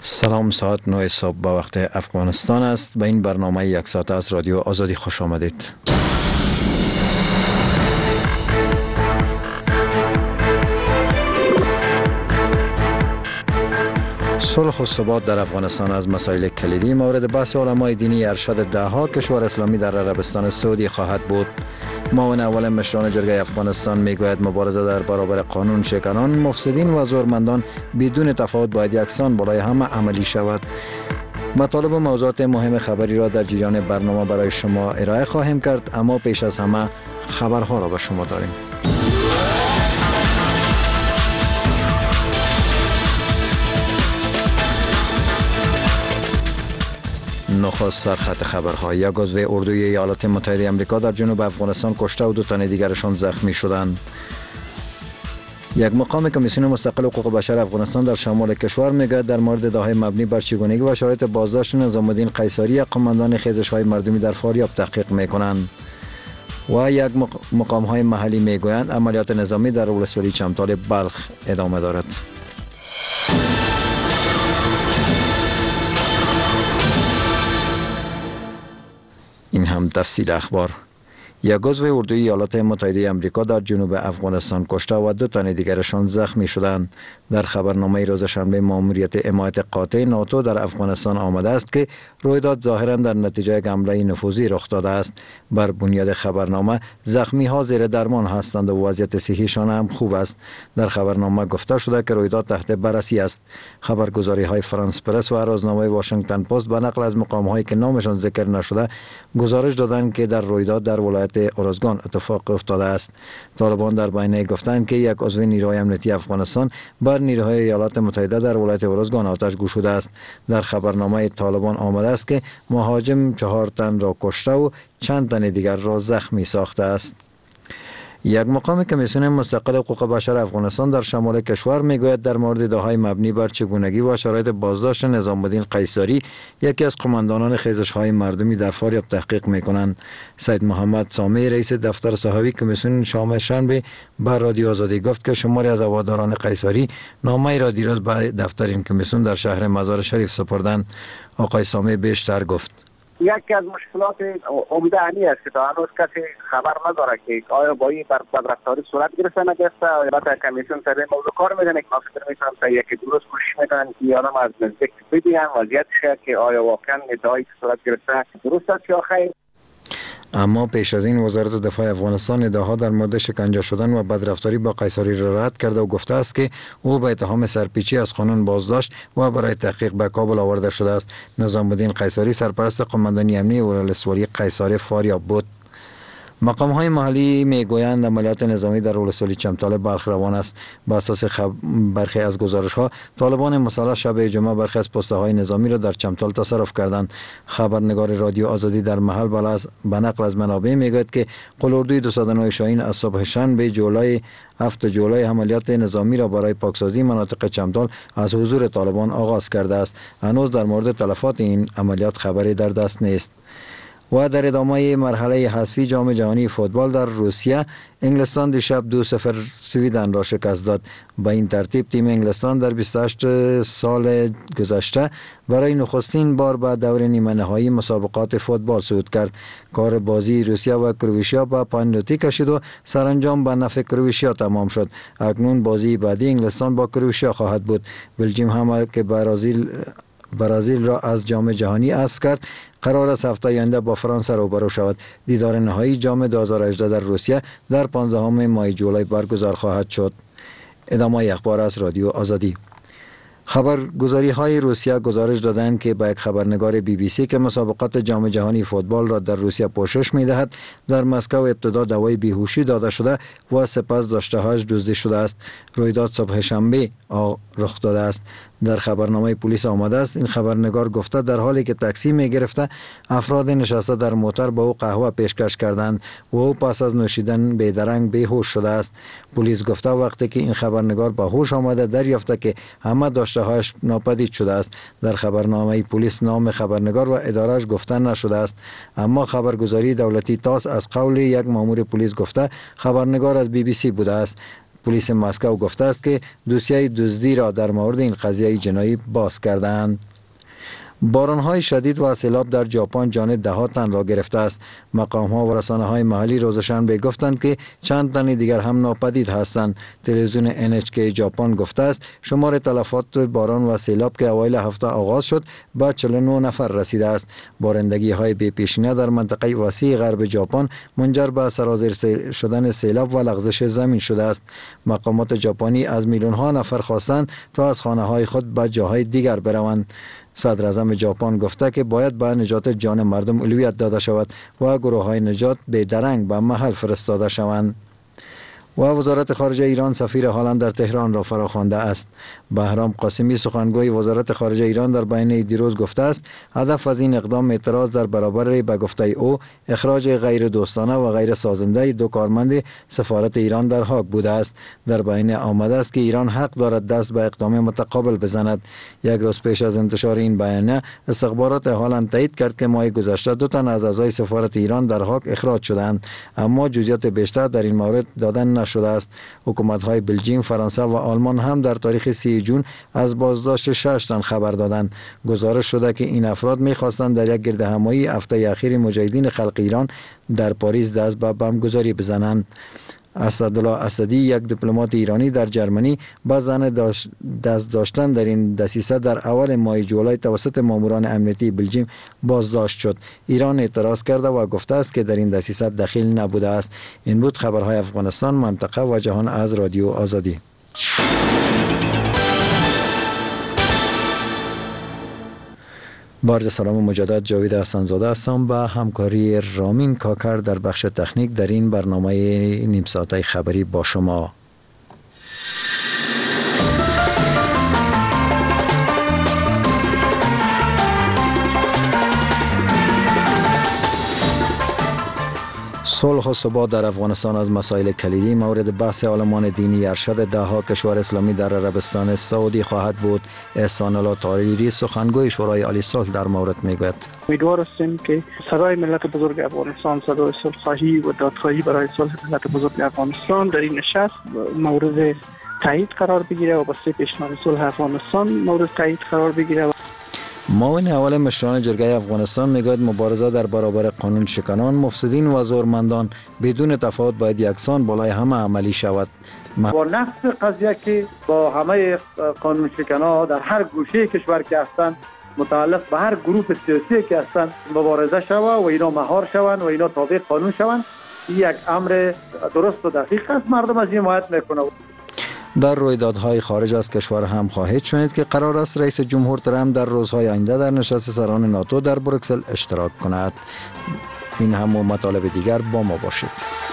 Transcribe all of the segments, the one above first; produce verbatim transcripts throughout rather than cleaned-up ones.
سلام، ساعت نه صبح به وقت افغانستان است. به این برنامه یک ساعت از رادیو آزادی خوش آمدید. صلح و ثبات در افغانستان از مسائل کلیدی مورد بحث علمای دینی ارشد دهها کشور اسلامی در عربستان سعودی خواهد بود. معاون اول مشران جرگه افغانستان میگوید مبارزه در برابر قانون شکنان، مفسدین و زورمندان بدون تفاوت باید یکسان بالای همه عملی شود. مطالب و موضوعات مهم خبری را در جریان برنامه برای شما ارائه خواهیم کرد، اما پیش از همه خبرها را به شما داریم. نخست سرخط خبرها: یک عضو اردوی ایالات متحده آمریکا در جنوب افغانستان کشته و دو تن دیگرشان زخمی شدند. یک مقام کمیسیون مستقل حقوق بشر افغانستان در شمال کشور میگوید در مورد ادعاهای مبنی بر چگونگی و شرایط بازداشت نظام الدین قیصری، قماندان خیزش‌های مردمی در فاریاب تحقیق میکنند. و یک مقام های محلی میگویند عملیات نظامی در ولسوالی چمتال بلخ ادامه دارد. این هم تفصیل اخبار. یک عضو اردوی ایالات متحده آمریکا در جنوب افغانستان کشته و دو تن دیگرشان زخمی شدند. در خبرنامه روز شنبه ماموریت حمایت قاطع ناتو در افغانستان آمده است که رویداد ظاهرا در نتیجه حمله نفوذی رخ داده است. بر بنیاد خبرنامه زخمی ها زیر درمان هستند و وضعیت صحیشان هم خوب است. در خبرنامه گفته شده که رویداد تحت بررسی است. خبرگزاری های فرانس پرس و روزنامه واشنگتن پست به نقل از مقام هایی که نامشان ذکر نشده گزارش دادند که در رویداد در ولایت اورزگان اتفاق افتاده است. طالبان در بیانیه گفتند که یک عضو نیروهای امنیتی افغانستان بر نیروهای ایالات متحده در ولایت اورزگان آتش گشوده است. در خبرنامه طالبان آمده است که مهاجم چهار تن را کشته و چند تن دیگر را زخمی ساخته است. یک مقام کمیسیون مستقل حقوق بشر افغانستان در شمال کشور میگوید در مورد ادعاهای مبنی بر چگونگی و شرایط بازداشت نظام الدین قیصری، یکی از قماندانان خیزش‌های مردمی در فاریاب تحقیق میکنند. سید محمد سامی رئیس دفتر صحافی کمیسیون شام شنبه بر رادیو آزادی گفت که شماری از هواداران قیصری نامه را دیروز به دفتر این کمیسیون در شهر مزار شریف سپردند. آقای سامی بیشتر گفت: یکی از مشکلات عمده همی است که تا هنوز کسی خبر نداره که آیا با این بدرفتاری صورت گرفته نگرفته. البته کمیسیون سر این موضوع کار میکنه که فکر میکنم تا یکی درست کوشش میکنن که آدم از نزدیک ببینن وضعیتش که آیا واقعا ادعایی صورت گرفته درست است یا خیر. اما پیش از این وزارت دفاع افغانستان ادعاها در مورد شکنجه شدن و بدرفتاری با قیصری را رد کرده و گفته است که او به اتهام سرپیچی از قانون بازداشت و برای تحقیق به کابل آورده شده است. نظام الدین قیصری سرپرست قماندانی امنیتی ولسوالی قیصر فاریاب بود. مقام های محلی میگویند عملیات نظامی در ولسوالی چمتال بلخ روان است. با اساس خب... برخی از گزارش ها طالبان مسلح شب جمعه برخی از پسته های نظامی را در چمتال تصرف کردند. خبرنگار رادیو آزادی در محل به نقل از منابع میگوید که قلاردوی دویست و نه شاهین از صبح شنبه جولای هفت جولای عملیات نظامی را برای پاکسازی مناطق چمتال از حضور طالبان آغاز کرده است. هنوز در مورد تلفات این عملیات خبری در دست نیست. و در ادامه مرحله حذفی جام جهانی فوتبال در روسیه، انگلستان دیشب دو صفر سویدن را شکست داد. به این ترتیب تیم انگلستان در بیست و هشت سال گذشته برای نخستین بار به دور نیمه نهایی مسابقات فوتبال صعود کرد. کار بازی روسیه و کرواتیا به پنالتی کشید و سرانجام به نفع کرواتیا تمام شد. اکنون بازی بعدی انگلستان با کرواتیا خواهد بود. بلژیم هم که برازیل برازیل را از جام جهانی حذف کرد قرار است هفته آینده با فرانسه روبرو شود. دیدار نهایی جام دو هزار و هجده در روسیه در پانزدهم ماه جولای برگزار خواهد شد. ادامه اخبار از رادیو آزادی. خبرگزاری های روسیه گزارش دادند که با یک خبرنگار بی بی سی که مسابقات جام جهانی فوتبال را در روسیه پوشش می دهد در مسکو ابتدا دوای بیهوشی داده شده و سپس داشته‌هایش دزدی شده است. رویداد صبح شنبه رخ داده است. در خبرنامه پلیس آمده است این خبرنگار گفته در حالی که تاکسی می گرفته افراد نشسته در موتر به او قهوه پیشکش کردند و او پس از نوشیدن بیدرنگ بیهوش شده است. پلیس گفته وقتی که این خبرنگار به هوش آمده دریافته که همه داشته‌هایش ناپدید شده است. در خبرنامه پلیس نام خبرنگار و ادارهش گفته نشده است، اما خبرگزاری دولتی تاس از قول یک مأمور پلیس گفته خبرنگار از بی بی سی بوده است. پلیس مسکو گفته است که دوسیه دزدی را در مورد این قضیه جنایی باز کردند. باران‌های شدید و سیلاب در ژاپن جان ده‌ها تن را گرفته است. مقام‌ها و رسانه‌های محلی روز شنبه گفتند که چند تن دیگر هم ناپدید هستند. تلویزیون ان اچ کی ژاپن گفته است شمار تلفات باران و سیلاب که اوایل هفته آغاز شد به چهل و نه نفر رسیده است. بارندگی‌های بی‌پیشینه در منطقه وسیع غرب ژاپن منجر به سرازیر شدن سیلاب و لغزش زمین شده است. مقامات ژاپنی از میلیون‌ها نفر خواستند تا از خانه‌های خود به جاهای دیگر بروند. صدر اعظم ژاپن گفته که باید به نجات جان مردم اولویت داده شود و گروه های نجات بی‌درنگ به محل فرستاده شوند. و وزارت خارجه ایران سفیر هلند در تهران را فراخوانده است. بهرام قاسمی سخنگوی وزارت خارجه ایران در بیانیه دیروز گفته است هدف از این اقدام اعتراض در برابر به گفته او اخراج غیر دوستانه و غیر سازنده دو کارمند سفارت ایران در هاگ بوده است. در بیانیه آمده است که ایران حق دارد دست به اقدام متقابل بزند. یک روز پیش از انتشار این بیانیه استخبارات هلند تایید کرد که ماه گذشته دو تن از اعضای سفارت ایران در هاگ اخراج شدند، اما جزئیات بیشتر در این مورد دادن شده است. حکومت‌های بلژیم، فرانسه و آلمان هم در تاریخ سی جون از بازداشت شش تن خبر دادند. گزارش شده که این افراد می‌خواستند در یک گردهمایی هفته اخیر مجاهدین خلق ایران در پاریس دست به بمبگذاری بزنند. اسدالله اسدی یک دیپلمات ایرانی در جرمنی با زن دست داشتن در این دسیسه در اول ماه جولای توسط ماموران امنیتی بلژیم بازداشت شد. ایران اعتراض کرده و گفته است که در این دسیسه دخیل نبوده است. این بود خبرهای افغانستان، منطقه و جهان از رادیو آزادی. با عرض سلام مجدد جاوید حسن‌زاده هستم با همکاری رامین کاکر در بخش تکنیک در این برنامه نیم ساعته خبری با شما. صلح و ثبات در افغانستان از مسائل کلیدی مورد بحث عالمان دینی ارشد دهها کشور اسلامی در عربستان سعودی خواهد بود. احسان الله طاهری سخنگوی شورای عالی صلح در مورد میگوید امیدوار هستیم که صدای ملت بزرگ افغانستان، صدای صلح‌خواهی و دادخواهی برای صلح ملت بزرگ افغانستان در این نشست مورد تایید قرار بگیره و بسته پیشنهاد صلح افغانستان مورد تایید قرار بگیره. معاون اول مشران جرگه افغانستان میگوید مبارزه در برابر قانون شکنان، مفسدین و زورمندان بدون تفاوت باید یکسان بالای همه عملی شود. با نفس قضیه که با همه قانون شکنان در هر گوشه کشور که هستند متعلق به هر گروه سیاسی که هستند مبارزه شود و اینا مهار شوند و اینا تابع قانون شوند، یک امر درست و دقیق است. مردم از این حمایت میکنه. در رویدادهای خارج از کشور هم خواهید شنید که قرار است رئیس جمهور ترامپ در روزهای آینده در نشست سران ناتو در بروکسل اشتراک کند. این هم و مطالب دیگر با ما باشید.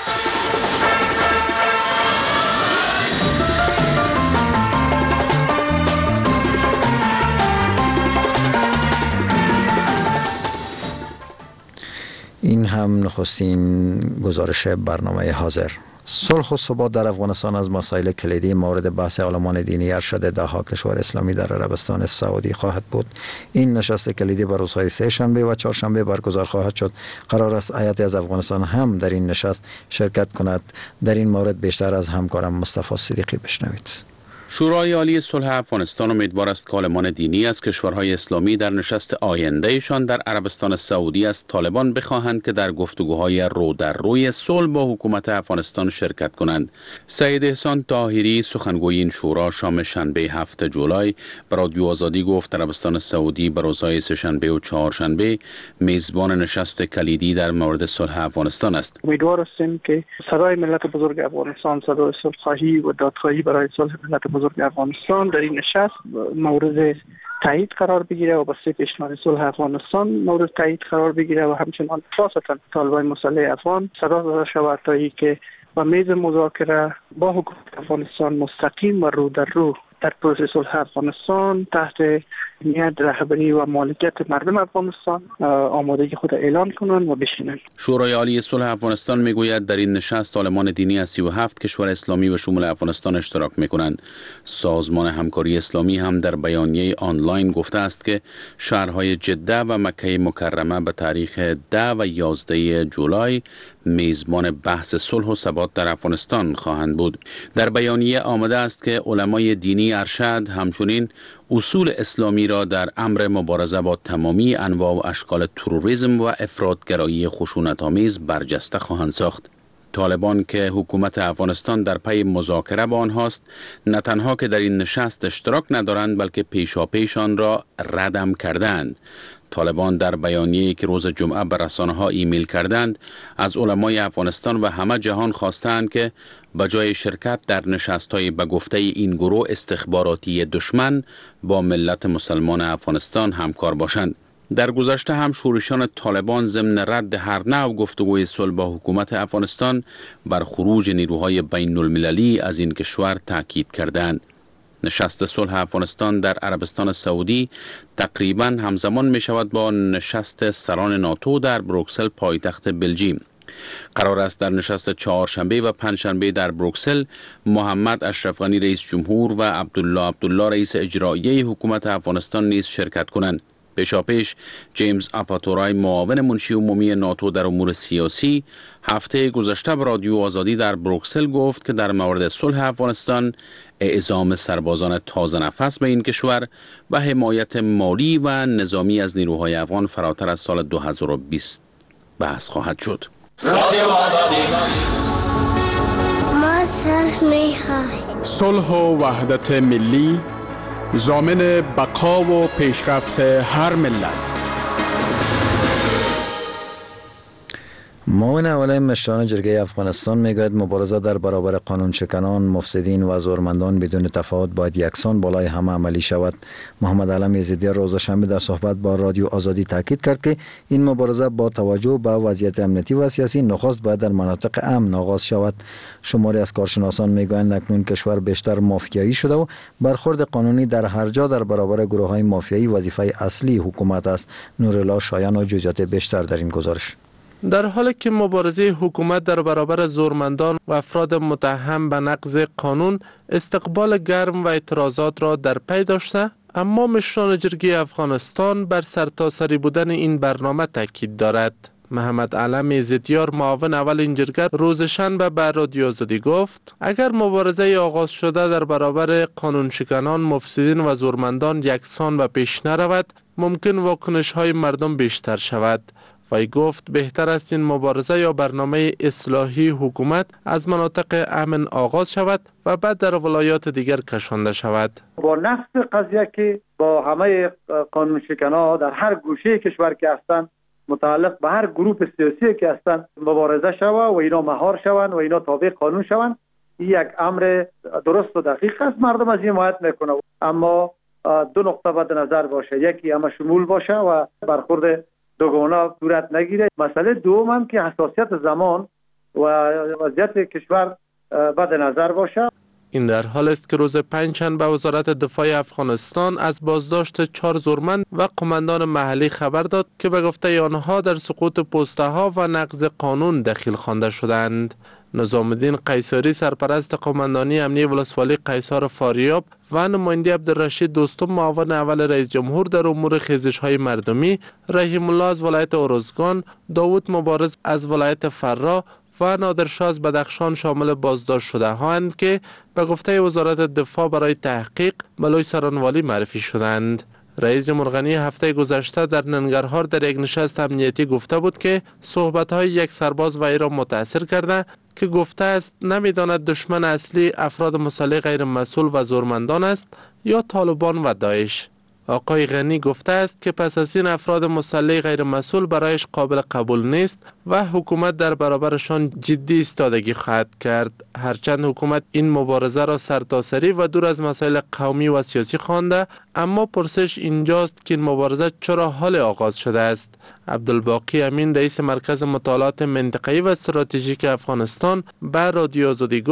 این هم نخستین گزارش برنامه حاضر. صلح و ثبات در افغانستان از مسائل کلیدی مورد بحث عالمان دینی ارشد دهها کشور اسلامی در عربستان سعودی خواهد بود. این نشست کلیدی بر روزهای سه شنبه و چهارشنبه برگزار خواهد شد. قرار است هیئت از افغانستان هم در این نشست شرکت کند. در این مورد بیشتر از همکارم مصطفی صدیقی بشنوید. شورای عالی صلح افغانستان امیدوار است که عالمان دینی از کشورهای اسلامی در نشست آیندهشان در عربستان سعودی از طالبان بخواهند که در گفتگوهای رو در روی صلح با حکومت افغانستان شرکت کنند. سید احسان طاهری سخنگوی این شورا شام شنبه هفتم جولای به رادیو آزادی گفت عربستان سعودی به روزهای سه‌شنبه و چهارشنبه میزبان نشست کلیدی در مورد صلح افغانستان است. امیدوار هستیم که صدای ملت بزرگ افغانستان، صدای صلح‌خواهی و دادخواهی برای صلح ملت بزرگ افغانستان در این نشست مورد تایید قرار بگیره و بسته پیشنهاد صلح افغانستان مورد تایید قرار بگیره و همچنان خاصتا طالبان مسلح افغان صدا داده شود تا اینکه با میز مذاکره با حکومت افغانستان مستقیم و رو در رو در پروسه صلح افغانستان تحت نیت رهبری و مالکیت مردم افغانستان آمادگی خود اعلان کنند و بشینند. شورای عالی صلح افغانستان میگوید در این نشست عالمان دینی از سی و هفت کشور اسلامی و شمول افغانستان اشتراک میکنند. سازمان همکاری اسلامی هم در بیانیه آنلاین گفته است که شهرهای جده و مکه مکرمه به تاریخ ده و یازده جولای میزبان بحث صلح و ثبات در افغانستان خواهند بود. در بیانیه آمده است که علمای دینی ارشد همچنین اصول اسلامی را در امر مبارزه با تمامی انواع و اشکال تروریسم و افراطگرایی خشونت‌آمیز برجسته خواهند ساخت. طالبان که حکومت افغانستان در پی مذاکره با آنهاست، نه تنها که در این نشست اشتراک ندارند بلکه پیشاپیش آن را ردم کردند. طالبان در بیانیه‌ای که روز جمعه به رسانه‌ها ایمیل کردند از علمای افغانستان و همه جهان خواستند که به جای شرکت در نشست‌های به گفته این گروه استخباراتی دشمن با ملت مسلمان افغانستان همکار باشند. در گذشته هم شورشان طالبان ضمن رد هر نوع گفتگوی صلح با حکومت افغانستان بر خروج نیروهای بین المللی از این کشور تاکید کردند. نشست صلح افغانستان در عربستان سعودی تقریباً همزمان می شود با نشست سران ناتو در بروکسل پایتخت بلژیم. قرار است در نشست چهارشنبه و پنجشنبه در بروکسل محمد اشرف غنی رئیس جمهور و عبدالله عبدالله رئیس اجرایی حکومت افغانستان نیز شرکت کنند. پیشاپیش جیمز آپاتورای معاون منشی عمومی ناتو در امور سیاسی هفته گذشته به رادیو آزادی در بروکسل گفت که در مورد صلح افغانستان اعزام سربازان تازه نفس به این کشور و حمایت مالی و نظامی از نیروهای افغان فراتر از سال دو هزار و بیست بحث خواهد شد. رادیو آزادی ما صلح می‌خواهیم. صلح و وحدت ملی ضامن بقا و پیشرفت هر ملت. معاون اول مشران جرگه افغانستان میگوید مبارزه در برابر قانون شکنان، مفسدین و زورمندان بدون تفاوت باید یکسان بالای همه عملی شود. محمد علم یزدیار روز شنبه در صحبت با رادیو آزادی تاکید کرد که این مبارزه با توجه به وضعیت امنیتی و سیاسی نخست باید در مناطق امن آغاز شود. شماری از کارشناسان میگویند اکنون کشور بیشتر مافیایی شده و برخورد قانونی در هر جا در برابر گروه‌های مافیایی وظیفه اصلی حکومت است. نورالله شایان و جزئیات بیشتر در این گزارش. در حالی که مبارزه حکومت در برابر زورمندان و افراد متهم به نقض قانون استقبال گرم و اعتراضات را در پی داشته، اما مشران جرگه افغانستان بر سرتاسری بودن این برنامه تاکید دارد. محمد علم یزدیار معاون اول این جرگه روز شنبه به رادیو آزادی گفت اگر مبارزه آغاز شده در برابر قانون شکنان، مفسدین و زورمندان یکسان و پیش نرود، ممکن واکنش های مردم بیشتر شود. وی گفت بهتر است این مبارزه یا برنامه اصلاحی حکومت از مناطق امن آغاز شود و بعد در ولایات دیگر کشانده شود. با نفس قضیه که با همه قانون شکنان در هر گوشه کشور که هستند، متعلق به هر گروه سیاسی که هستند مبارزه شود و اینا مهار شوند و اینا تابع قانون شوند، این یک امر درست و دقیق است. مردم از این حمایت میکنه، اما دو نقطه بد نظر باشه، یکی همه شمول باشه و برخورد دوگانه صورت نگیره. مسئله دوم هم که حساسیت زمان و وضعیت کشور بد نظر باشه. این در حال است که روز پنجشنبه وزارت دفاع افغانستان از بازداشت چهار زورمند و قماندان محلی خبر داد که به گفته آنها در سقوط پسته ها و نقض قانون دخیل خوانده شدند. نظام الدین قیصری سرپرست قماندانی امنیه ولسوالی قیصار فاریاب و نماینده عبدالرشید دوستم معاون اول رئیس جمهور در امور خیزش های مردمی، رحیم الله از ولایت ارزگان، داوود مبارز از ولایت فرا و نادرشاه از بدخشان شامل بازداشت شده هاند که به گفته وزارت دفاع برای تحقیق بلوی سرانوالی معرفی شدند. رئیس جمهور غنی هفته گذشته در ننگرهار در یک نشست امنیتی گفته بود که صحبت‌های یک سرباز وی را متاثر کرده که گفته است نمی‌داند دشمن اصلی افراد مسلح غیر مسئول و زورمندان است یا طالبان و داعش. آقای غنی گفته است که پس از این افراد مسلح غیر مسئول برایش قابل قبول نیست و حکومت در برابرشان جدی ایستادگی خواهد کرد. هرچند حکومت این مبارزه را سرتاسری و دور از مسائل قومی و سیاسی خوانده، اما پرسش اینجاست که این مبارزه چرا حال آغاز شده است. عبدالباقی امین رئیس مرکز مطالعات منطقه‌ای و استراتژیک افغانستان به رادیو آزادی گفت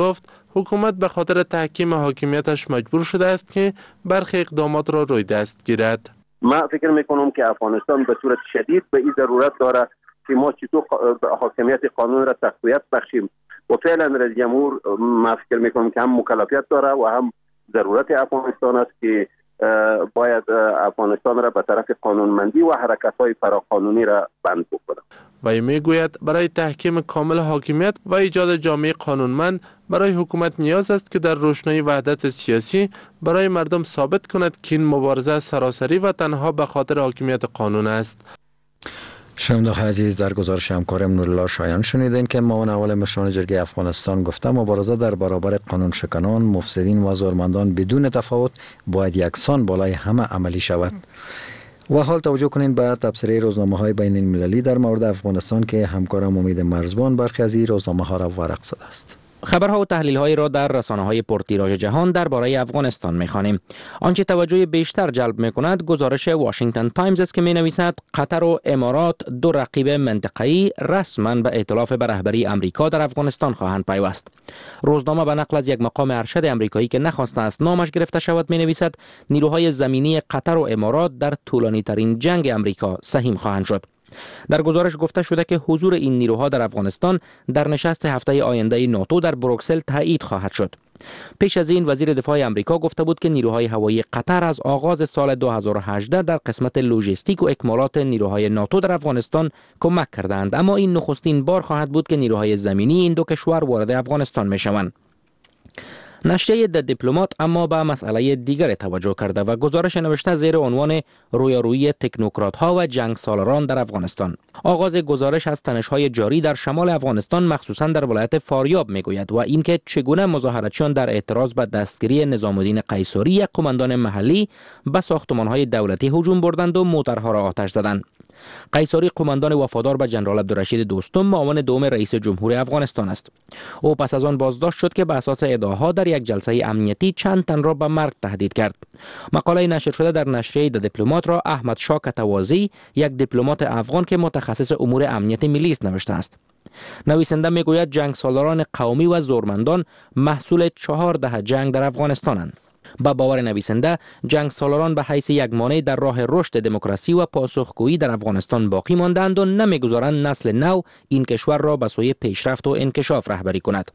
حکومت به خاطر تحکیم حاکمیتش مجبور شده است که برخی اقدامات را روی دست گیرد. ما فکر میکنم که افغانستان به صورت شدید به این ضرورت داره که ما چطور حاکمیت قانون را تقویت بخشیم و فعلا رئیس جمهور ما فکر میکنم که هم مکلفیت داره و هم ضرورت افغانستان است که باید افغانستان را به طرف قانونمندی و حرکت‌های فراقانونی را بند بکنه. و میگوید برای تحکیم کامل حاکمیت و ایجاد جامعه قانونمند برای حکومت نیاز است که در روشنایی وحدت سیاسی برای مردم ثابت کند که این مبارزه سراسری و تنها به خاطر حاکمیت قانون است. شنوندگان عزیز، در گزارش همکارم نورالله شایان شنیدین که معاون اول مشران جرگه افغانستان گفته مبارزه در برابر قانون شکنان، مفسدین و زورمندان بدون تفاوت باید یکسان بالای همه عملی شود. و حال توجه کنین به تبصره روزنامه‌های بین المللی در مورد افغانستان که همکارم امید مرزبان برخی از این روزنامه‌ها را ورق زده است. خبرها و تحلیل‌های را در رسانه‌های پرتیراژ جهان درباره افغانستان می‌خوانیم. آنچه توجه بیشتر جلب می‌کند گزارش واشنگتن تایمز است که می‌نویسد قطر و امارات دو رقیب منطقه‌ای رسما به ائتلاف به رهبری امریکا در افغانستان خواهند پیوست. روزنامه به نقل از یک مقام ارشد امریکایی که نخواسته است نامش گرفته شود می‌نویسد نیروهای زمینی قطر و امارات در طولانی‌ترین جنگ امریکا سهیم خواهند شد. در گزارش گفته شده که حضور این نیروها در افغانستان در نشست هفته آینده ناتو در بروکسل تایید خواهد شد. پیش از این وزیر دفاع آمریکا گفته بود که نیروهای هوایی قطر از آغاز سال دو هزار و هجده در قسمت لوجستیک و اکمالات نیروهای ناتو در افغانستان کمک کردند، اما این نخستین بار خواهد بود که نیروهای زمینی این دو کشور وارد افغانستان میشوند. نشریه د دیپلمات اما به مسئله دیگر توجه کرده و گزارش نوشته زیر عنوان رویارویی تکنوکرات ها و جنگ سالاران در افغانستان. آغاز گزارش از تنش‌های جاری در شمال افغانستان مخصوصا در ولایت فاریاب میگوید و اینکه چگونه مظاهراتچیان در اعتراض به دستگیری نظام الدین قیصری یک قماندان محلی به ساختمان‌های دولتی هجوم بردند و موترها را آتش زدند. قیصری قماندان وفادار به جنرال عبدالرشید دوستم معاون دوم رئیس جمهور افغانستان است. او پس از آن بازداشت شد که به اساس ادعاها در یک جلسه امنیتی چند تن را به مرگ تهدید کرد. مقاله نشر شده در نشریه د دیپلمات را احمد شاه کتوازی، یک دیپلمات افغان که متخصص امور امنیت ملی است، نوشته است. نویسنده میگوید جنگ سالاران قومی و زورمندان محصول چهار دهه جنگ در افغانستانند. با باور نویسنده جنگ سالاران به حیث یک مانع در راه رشد دموکراسی و پاسخگویی در افغانستان باقی ماندند و نمیگذارند نسل نو این کشور را به سوی پیشرفت و انکشاف رهبری کند.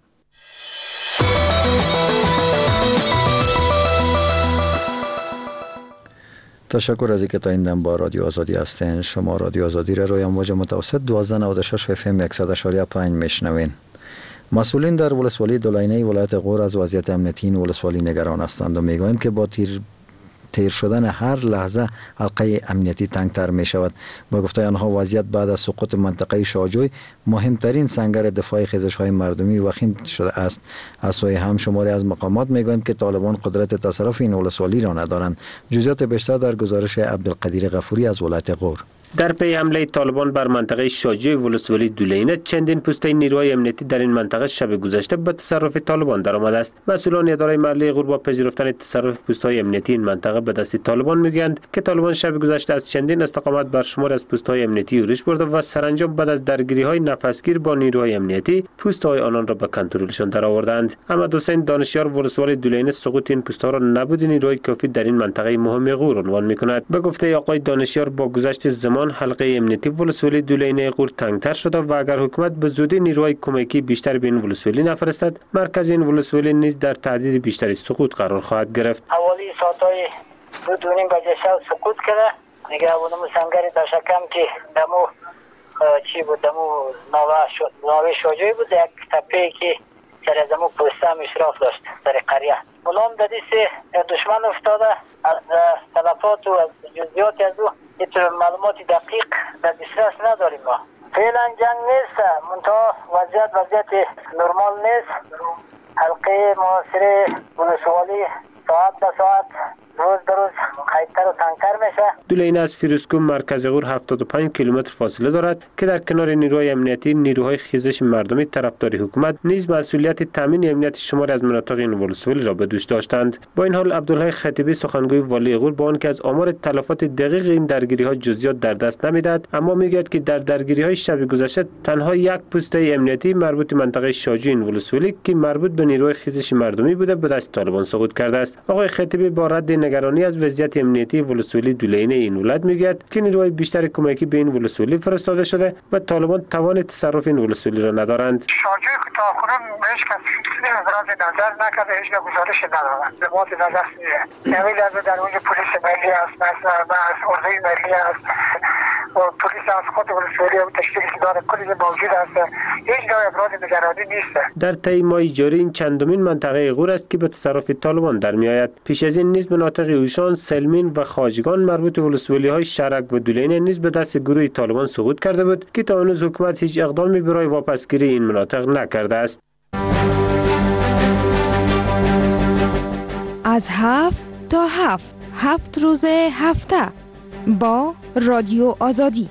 تشکر از اینکه تا این دم با رادیو آزادی هستین. شما رادیو آزادی را روی امواج متوسط دوازده نود و شش اف ام صد و پنج میشنوین. مسئولین در ولسوالی دولینه ولایت غور از وضعیت امنیتی این ولسوالی نگران هستند و میگویند که با تیر تیر شدن هر لحظه حلقه امنیتی تنگتر می شود. با گفته آنها وضعیت بعد از سقوط منطقه شاهجوی مهمترین سنگر دفاع خیزش های مردمی وخیم شده است. از سوی هم شماری از مقامات میگویند که طالبان قدرت تصرف این ولسوالی را ندارند. جزئیات بیشتر در گزارش عبدالقدیر غفوری از ولایت غور. در پی حمله طالبان بر منطقه شاهجوی ولسوالی دولینه چندین پسته نیروهای امنیتی در این منطقه شب گذشته به تصرف طالبان درآمده است. مسئولان اداره محلی غور با پذیرفتن تصرف پست‌های امنیتی این منطقه به دست طالبان میگویند که طالبان شب گذشته از چندین استقامت بر شمار از پست‌های امنیتی یورش برده و سرانجام بعد از درگیری‌های نفسگیر با نیروهای امنیتی پست‌های آنان را به کنترلشان درآوردند. احمد حسین دانشیار ولسوالی دولینه سقوط این پست‌ها را نبود نیروهای کافی در این منطقه مهم غور عنوان می‌کند. به گفته آقای دانشیار با گذشت زمان حلقه امنیتی ولسوالی دولینه غور تنگتر شده و اگر حکومت به زودی نیروهای کمکی بیشتر به این ولسوالی نفرستد مرکز این ولسوالی نیز در تهدید بیشتری سقوط قرار خواهد گرفت. حوالی ساعتای دو دونیم بجه شب سقوط کرده دیگه اونمو سنگری داشکم که دمو چی بود دمو ناوه شاجوی بود یک تپه که سر از دمو پوسته هم اشراف داشت در قریه بلام دادیس دشمن افتاده از تلفات و از جزیات از او ایتر معلومات دقیق در دسترس نداریم ما. فعلا جنگ نیست منتها وضعیت وضعیت نرمال نیست. حلقه محاصره ولسوالی ساعت به ساعت روز به روز قیدتر و تنگتر میشه. دولینه از فیروزکوه مرکز غور هفتاد و پنج کیلومتر فاصله دارد که در کنار نیروهای امنیتی، نیروهای خیزش مردمی طرفدار حکومت نیز مسئولیت تامین امنیت شماری از مناطق این ولسوالی را به دوش داشتند. با این حال عبدالحی خطیبی سخنگوی والی غور با آنکه از آمار تلفات دقیق این درگیری ها جزئیات در دست نمیدهد، اما میگوید که در درگیری های شب گذشته تنها یک پوسته امنیتی مربوط به منطقه شاجو این ولسوالی که مربوط به نیروهای خیزش مردمی بوده به دست طالبان سقوط کرده است. آقای خطیبی با رد نگرانی از وضعیت امنیتی ولسوالی دولینه این ولایت میگوید که نیروهای بیشتر کمکی به این ولسوالی فرستاده شده و طالبان توان تصرف این ولسوالی را ندارند. شاجوی که تاکنون هیچ کس ابراز نظر نکرده، هیچ گزارش ندارد. به ما نظر نیست. همین لحظه در اونجا پلیس ملی است، مثلا از اردوی ملی است و پلیس از خود ولسوالی و تشکیل داره کلی موجود است. هیچ نوع ابراز نگرانی نیست. در طی ماه جاری این چندمین منطقه غور است که به تصرف طالبان در میآید. پیش از این نیز مناطق اوشان، سلمین و خواجگان مربوط به ولسوالی های شرک و دولینه نیز به دست گروه طالبان سقوط کرده بود که تا هنوز حکومت هیچ اقدامی برای واپسگیری این مناطق نکرده است. از هفت تا هفت هفت روز هفته با رادیو آزادی.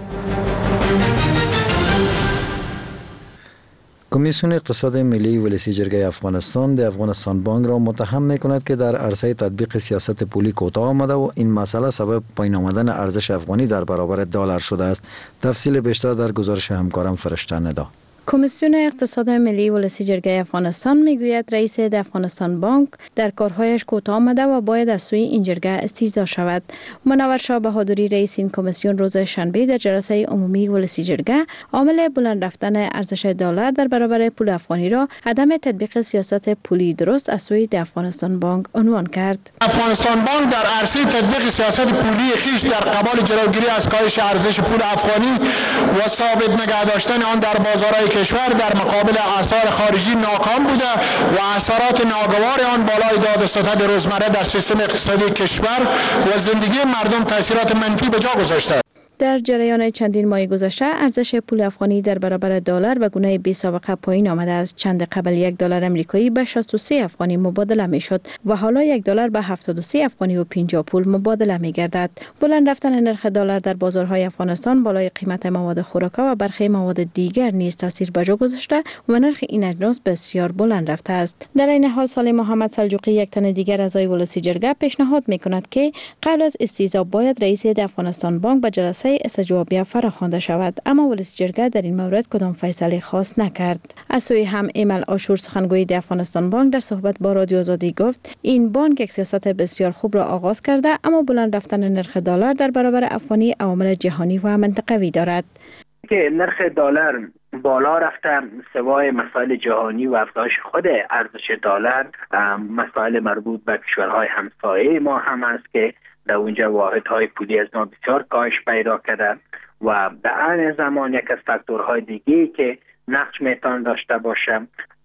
کمیسیون اقتصاد ملی ولسی جرگه افغانستان د افغانستان بانک را متهم می کند که در عرصه تطبیق سیاست پولی کوتاه آمده و این مسئله سبب پایین آمدن ارزش افغانی در برابر دلار شده است. تفصیل بیشتر در گزارش همکارم فرشته ندا. کمیسیون اقتصاد ملی ولسی جرگه افغانستان میگوید رئیس د افغانستان بانک در کارهایش کوتاه آمده و باید از سوی این جرگه استیضاح شود. منور شاه بهادری رئیس این کمیسیون روز شنبه در جلسه عمومی ولسی جرگه عامل بلند رفتن ارزش دلار در برابر پول افغانی را عدم تطبیق سیاست پولی درست از سوی د افغانستان بانک عنوان کرد. افغانستان بانک در عرصه تطبیق سیاست پولی خویش در قبال جلوگیری از کاهش ارزش پول افغانی و ثابت نگه داشتن آن در بازارهای کشور در مقابل آثار خارجی ناکام بوده و اثرات ناگوار آن بالای داد و ستد روزمره در سیستم اقتصادی کشور و زندگی مردم تاثیرات منفی به جا گذاشته. در جریان چندین ماه گذشته ارزش پول افغانی در برابر دلار به گونه بی سابقه پایین آمده است. چند قبل یک دلار امریکایی به شصت و سه افغانی مبادله می شد و حالا یک دلار به هفتاد و سه افغانی و پنجاه پول مبادله می گردد. بلند رفتن نرخ دلار در بازارهای افغانستان بالای قیمت مواد خوراکی و برخی مواد دیگر نیز تاثیر به جا گذاشته و نرخ این اجناس بسیار بلند رفته است. در این حال صالح محمد سلجوقی یک تن دیگر اعضای ولسی جرگه پیشنهاد می کند که قبل از استیضاح باید رئیس د افغانستان بانک به جلسه استجوابیه فراخوانده شود، اما ولسی جرگه در این مورد کدام فیصله خاص نکرد. از سوی هم ایمل آشور سخنگوی د افغانستان بانک در صحبت با رادیو آزادی گفت این بانک یک سیاست بسیار خوب را آغاز کرده، اما بلند رفتن نرخ دلار در برابر افغانی عوامل جهانی و منطقوی دارد. که نرخ دلار بالا رفته سوای مسائل جهانی و افزایش خود ارزش دلار، مسائل مربوط به کشورهای همسایه ما هم است که در اونجا واحدهای پولی از ما بسیار کاهش پیدا کرده و در این زمان یک از فاکتورهای دیگه که نقش میتوان داشته باشه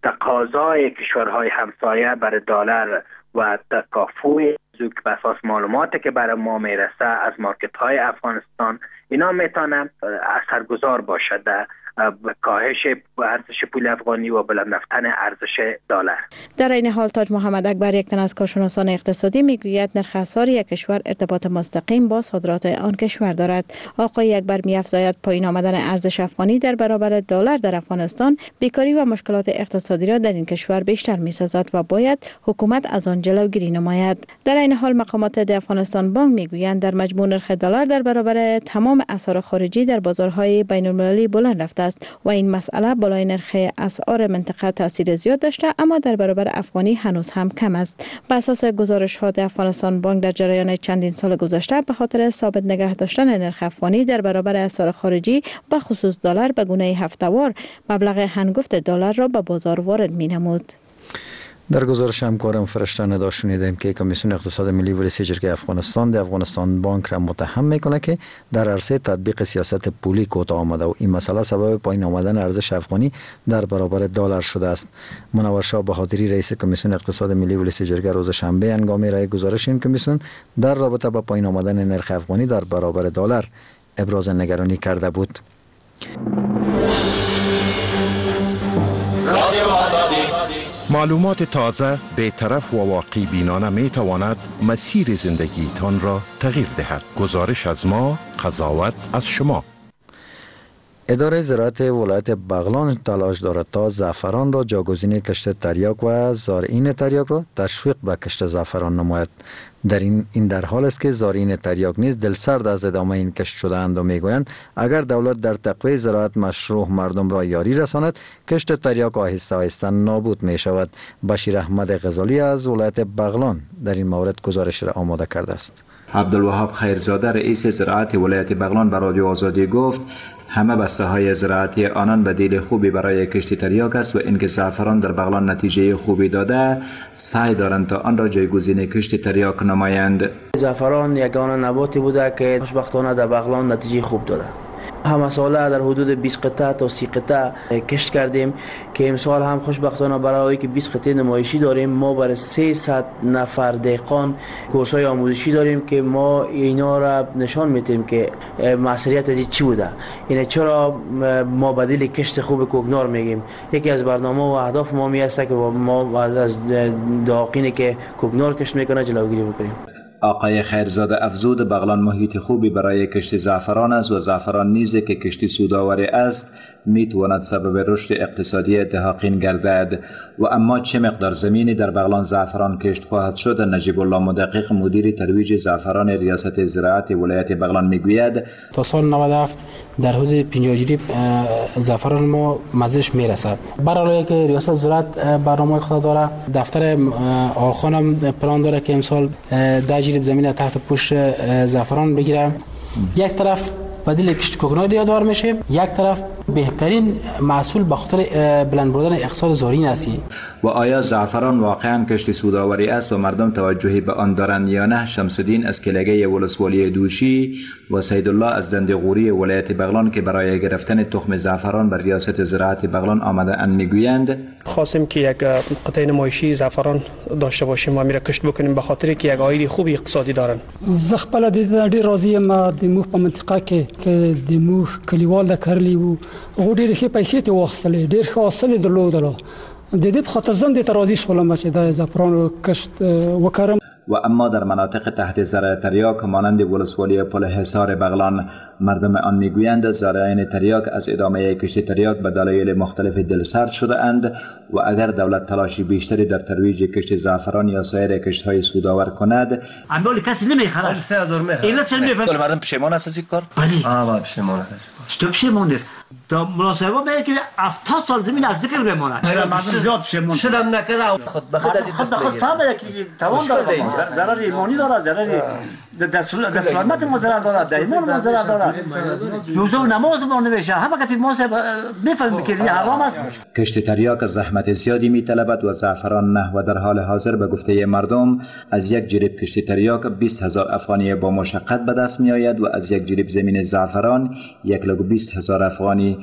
تقاضای کشورهای همسایه برای دلار و تکافوی زوک به اساس معلوماتی که برای ما میرسه از مارکت های افغانستان، اینا میتونه اثرگذار باشه در کاهش ارزش پول افغانی و بلند رفتن ارزش دلار. در این حال تاج محمد اکبر یک تن از کارشناسان اقتصادی میگوید نرخ اسعار یک کشور ارتباط مستقیم با صادرات آن کشور دارد. آقای اکبر می‌افزاید پایین آمدن ارزش افغانی در برابر دلار در افغانستان بیکاری و مشکلات اقتصادی را در این کشور بیشتر می‌سازد و باید حکومت از آن جلوگیری نماید. در این حال مقامات د افغانستان بانک میگویند در مجموع نرخ دلار در برابر تمام اسعار خارجی در بازارهای بین‌المللی بلند رفته است و این مسئله بالای نرخ اسعار منطقه تاثیر زیاد داشته، اما در برابر افغانی هنوز هم کم است. بر اساس گزارش‌ها د افغانستان بانک در جریان چندین سال گذشته به خاطر ثابت نگه داشتن نرخ افغانی در برابر اسعار خارجی به خصوص دلار به گونه هفته‌وار مبلغ هنگفت دلار را به بازار وارد می‌نمود. در گزارش همکارم فرشته ندا شنیدیم که کمیسیون اقتصاد ملی ولسی جرگه افغانستان د افغانستان بانک را متهم میکنه که در عرصه تطبیق سیاست پولی کوتاه آمده و این مسئله سبب پایین آمدن ارزش افغانی در برابر دلار شده است. منور شاه بهادری رئیس کمیسیون اقتصاد ملی ولسی جرگه روز شنبه هنگام ارائه گزارش این کمیسیون در رابطه با پایین آمدن نرخ افغانی در برابر دلار ابراز نگرانی کرده بود. رادیو آزادی معلومات تازه، بی‌طرف و واقعی بینانه می تواند مسیر زندگیتان را تغییر دهد. گزارش از ما، قضاوت از شما. اداره زراعت ولایت بغلان تلاش دارد تا زعفران را جاگزین کشت تریاک و زارعین تریاک را تشویق به کشت زعفران نماید. در این این در حال است که زارعین تریاک نیز دلسرد از ادامه این کشت شده‌اند و میگویند اگر دولت در تقویت زراعت مشروع مردم را یاری رساند، کشت تریاک آهسته آهسته نابود می شود. بشیر احمد غزالی از ولایت بغلان در این مورد گزارش را آماده کرده است. عبدالوهاب خیرزاده رئیس زراعت ولایت بغلان به رادیو آزادی گفت همه بسته های زراعتی آنان بدیل خوبی برای کشت تریاک است و اینکه زعفران در بغلان نتیجه خوبی داده سعی دارند تا آن را جایگزین کشت تریاک نمایند. زعفران یگانه نباتی بوده که خوشبختانه در بغلان نتیجه خوب داده. همه ساله در حدود بیست قطعه تا سی قطعه کشت کردیم که امسال هم خوشبختانه برای که بیست قطعه نمایشی داریم. ما برای سیصد نفر دهقان کورس‌های آموزشی داریم که ما اینا را نشان میدیم که مسئولیت از چی بوده. اینه چرا ما بدیل کشت خوب کوکنار میگیم. یکی از برنامه و اهداف ما می است که ما از داقینی که کوکنار کشت میکنه جلوگیری بکنیم. آقای خیرزاده افزود بغلان محیط خوبی برای کشت زعفران است و زعفران نیز که کشتی سودآوری است میتواند سبب رشد اقتصادی دهقان گردد. و اما چه مقدار زمینی در بغلان زعفران کشت خواهد شد؟ نجیب الله مدقق مدیر ترویج زعفران ریاست زراعت ولایت بغلان میگوید تا سال نود و هفت در حدود پنجاه جریب زعفران ما مزدش میرسد. برای که ریاست زراعت برنامه خود داره، دفتر آخوانم پلان داره که امسال ده جریب زمین تحت پوش زعفران بگیره. یک طرف بدیل کشت کوکنار یادوار میشه، یک طرف بهترین محصول به خاطر بلند بردن اقتصاد زارعین است. و آیا زعفران واقعا کشت سودآوری است و مردم توجهی به آن دارند یا نه؟ شمس الدین از کلگه ولسوالی دوشی و سید الله از دندغوری ولایت بغلان که برای گرفتن تخم زعفران بر ریاست زراعت بغلان آمده اند میگویند خواستیم که یک قطعه نمایشی زعفران داشته باشیم و میره کشت بکنیم به خاطر که یک عاید خوبی اقتصادی دارن. زخپل دیدن ډیر راضی ما د موخ په منطقه کې که د موخ کلیوال د کرلی وو غو ډیر ښه پیسې ته واخیستلې ډیر ښه حاصل درلودله د دې په خاطر زم د تراضی شولم چې د زعفران کشت وکړم. و اما در مناطق تحت زرع تریاک مانند ولسوالی پل حصار بغلان مردم آن میگویند زارعین تریاک از ادامه کشت تریاک به دلایل مختلف دلسرد شده اند و اگر دولت تلاشی بیشتری در ترویج کشت زعفران یا سایر کشت‌های سودآور کند اموال کسی نمیخره. اینا چه میفهمن؟ مردم پشیمان هستند از این کار؟ بله. آها پشیمان هستند. چطور پشیمان نیست؟ تا مناسبه میگه که هفتاد سال زمین از ذکر بمونه. مردم زیاد پشیمان شدم نکرده خود به خود از خود خود فهمیده که توان داره. ضرر ایمانی داره، ضرر در سلامت ما ضرر داره، در ایمان ما ضرر داره. روزه و نماز ما نمیشه. همه که ما میفهمیم که حرام است. کشت تریاک زحمت زیادی میطلبد و زعفران نه و در حال حاضر به گفته مردم از یک جریب کشت تریاک بیست هزار افغانی با مشقت به دست می آید و از یک جریب زمین زعفران یک لگ بیست هزار افغانی.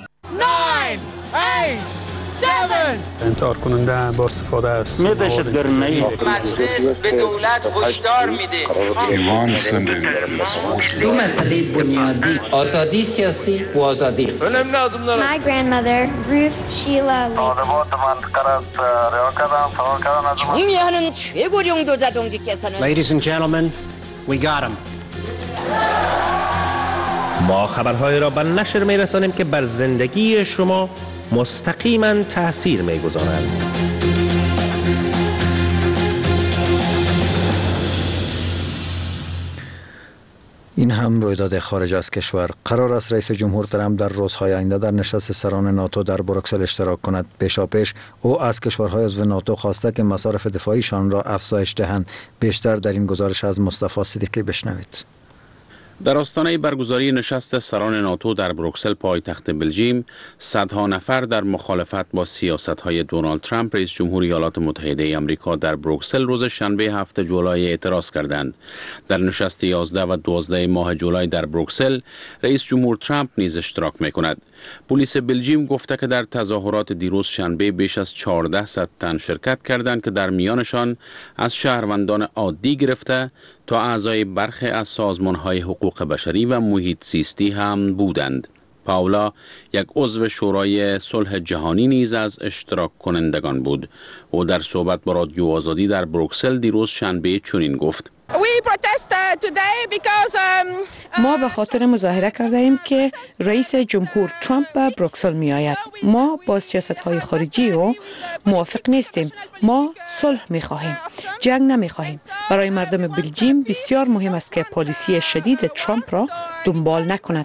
انتحار کننده با استفاده از می دهشت گرمی. مجلس به دولت هشدار میده. ایمان زندگی دو مسئله بنیادی آزادی سیاسی و آزادی اقتصادی. My grandmother Ruth Sheila 정리하는 최고령 도자동지께서는 Ladies and gentlemen, we got him. ما خبرهای را به نشر می رسانیم که بر زندگی شما مستقیما تأثیر می گذارند. این هم رویداد خارج از کشور. قرار است رئیس جمهور ترامپ در روزهای آینده در نشست سران ناتو در بروکسل اشتراک کند. پیشاپیش او از کشورهای عضو ناتو خواسته که مصارف دفاعیشان را افزایش دهند. بیشتر در این گزارش از مصطفی صدیقی بشنوید. در آستانه برگزاری نشست سران ناتو در بروکسل پایتخت بلژیم، صدها نفر در مخالفت با سیاست‌های دونالد ترامپ رئیس جمهور ایالات متحده آمریکا در بروکسل روز شنبه هفتم جولای اعتراض کردند. در نشست یازده و دوازده ماه جولای در بروکسل، رئیس جمهور ترامپ نیز اشتراک می‌کند. پلیس بلژیم گفته که در تظاهرات دیروز شنبه بیش از چهارصد تن شرکت کردند که در میانشان از شهروندان عادی گرفته تا اعضای برخی از سازمان‌های حقوق بشری و محیط زیستی هم بودند. پاولا یک عضو شورای صلح جهانی نیز از اشتراک کنندگان بود. او در صحبت با رادیو آزادی در بروکسل دیروز شنبه چنین گفت: ما به خاطر مظاهره کرده ایم که رئیس جمهور ترامپ به بروکسل می آید. ما با سیاست های خارجی او موافق نیستیم. ما صلح می خواهیم، جنگ نمی خواهیم. برای مردم بلژیم بسیار مهم است که پالیسی شدید ترامپ را دنبال نکند.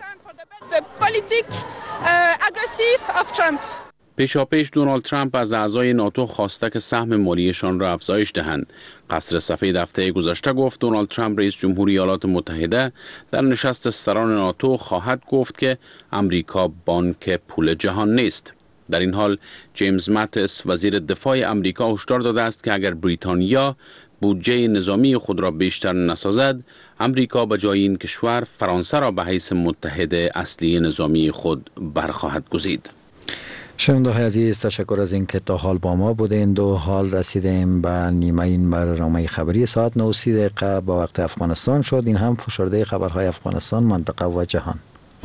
پیشاپیش دونالد ترامپ از اعضای ناتو خواسته که سهم مالیشان را افزایش دهند. قصر سفید هفته گذشته گفت دونالد ترامپ رئیس جمهوری ایالات متحده در نشست سران ناتو خواهد گفت که امریکا بانک پول جهان نیست. در این حال جیمز ماتیس وزیر دفاع امریکا هشدار داده است که اگر بریتانیا بودجه نظامی خود را بیشتر نسازد، امریکا به جای این کشور فرانسه را به حیث متحد اصلی نظامی خود برخواهد گزید. شنونده های عزیز، تشکر از اینکه تا حال با ما بودین. دو حال رسیدیم به نیمه این برنامه خبری ساعت نه و سی دقیقه با وقت افغانستان شد. این هم فشرده خبرهای افغانستان، منطقه و جهان.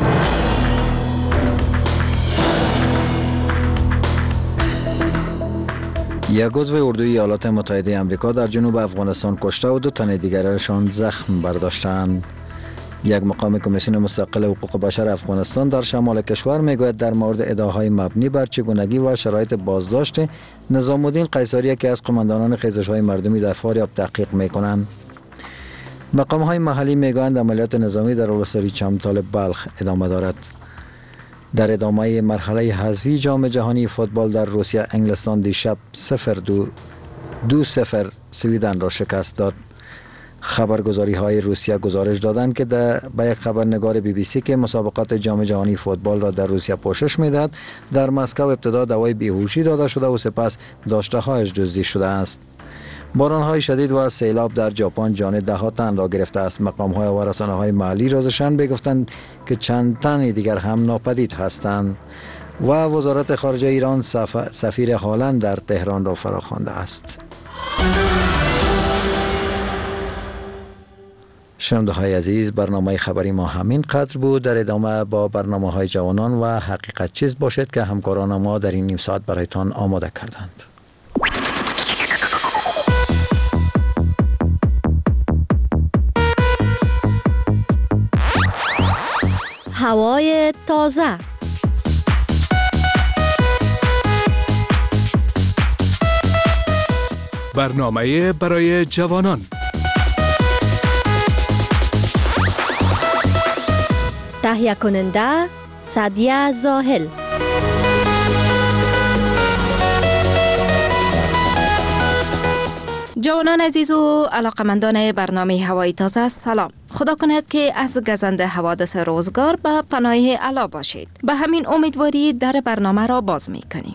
یک عضو اردوی ایالات متحده آمریکا در جنوب افغانستان کشته و دو تن دیگرشان زخم برداشتند. یک مقام کمیسیون مستقل حقوق بشر افغانستان در شمال کشور میگوید در مورد ادعاهای مبنی بر چگونگی و شرایط بازداشت نظام الدین قیصری که از قماندانان خیزش‌های مردمی در فاریاب تحقیق میکنند. مقام‌های محلی میگویند عملیات نظامی در ولسوالی چمتال بلخ ادامه دارد. در ادامه مرحله حذفی جام جهانی فوتبال در روسیه، انگلستان دیشب صفر دو دو صفر سویدن را شکست داد. خبرگزاری های روسیه گزارش دادند که به یک خبرنگار بی بی سی که مسابقات جام جهانی فوتبال را در روسیه پوشش میدهد، در مسکو ابتدا دوای بیهوشی داده شده و سپس داشته هایش دزدی شده است. باران های شدید و سیلاب در ژاپن جان ده ها تن را گرفته است. مقام های و رسانه های محلی روز شنبه گفتند که چند تن دیگر هم ناپدید هستند و وزارت خارجه ایران سف... سفیر هالند در تهران را فراخوانده است. شنونده های عزیز، برنامه خبری ما همین قدر بود. در ادامه با برنامه های جوانان و حقیقت چیز باشید که همکاران ما در این نیم ساعت برایتان آماده کردند. هوای تازه، برنامه برای جوانان، تهیه کننده سعدیه زاهل. جوانان عزیز و علاقمندان برنامه هوای تازه، سلام. خدا کند که از گزند حوادث روزگار به پناه اعلی باشید. به همین امیدواری در برنامه را باز می کنیم.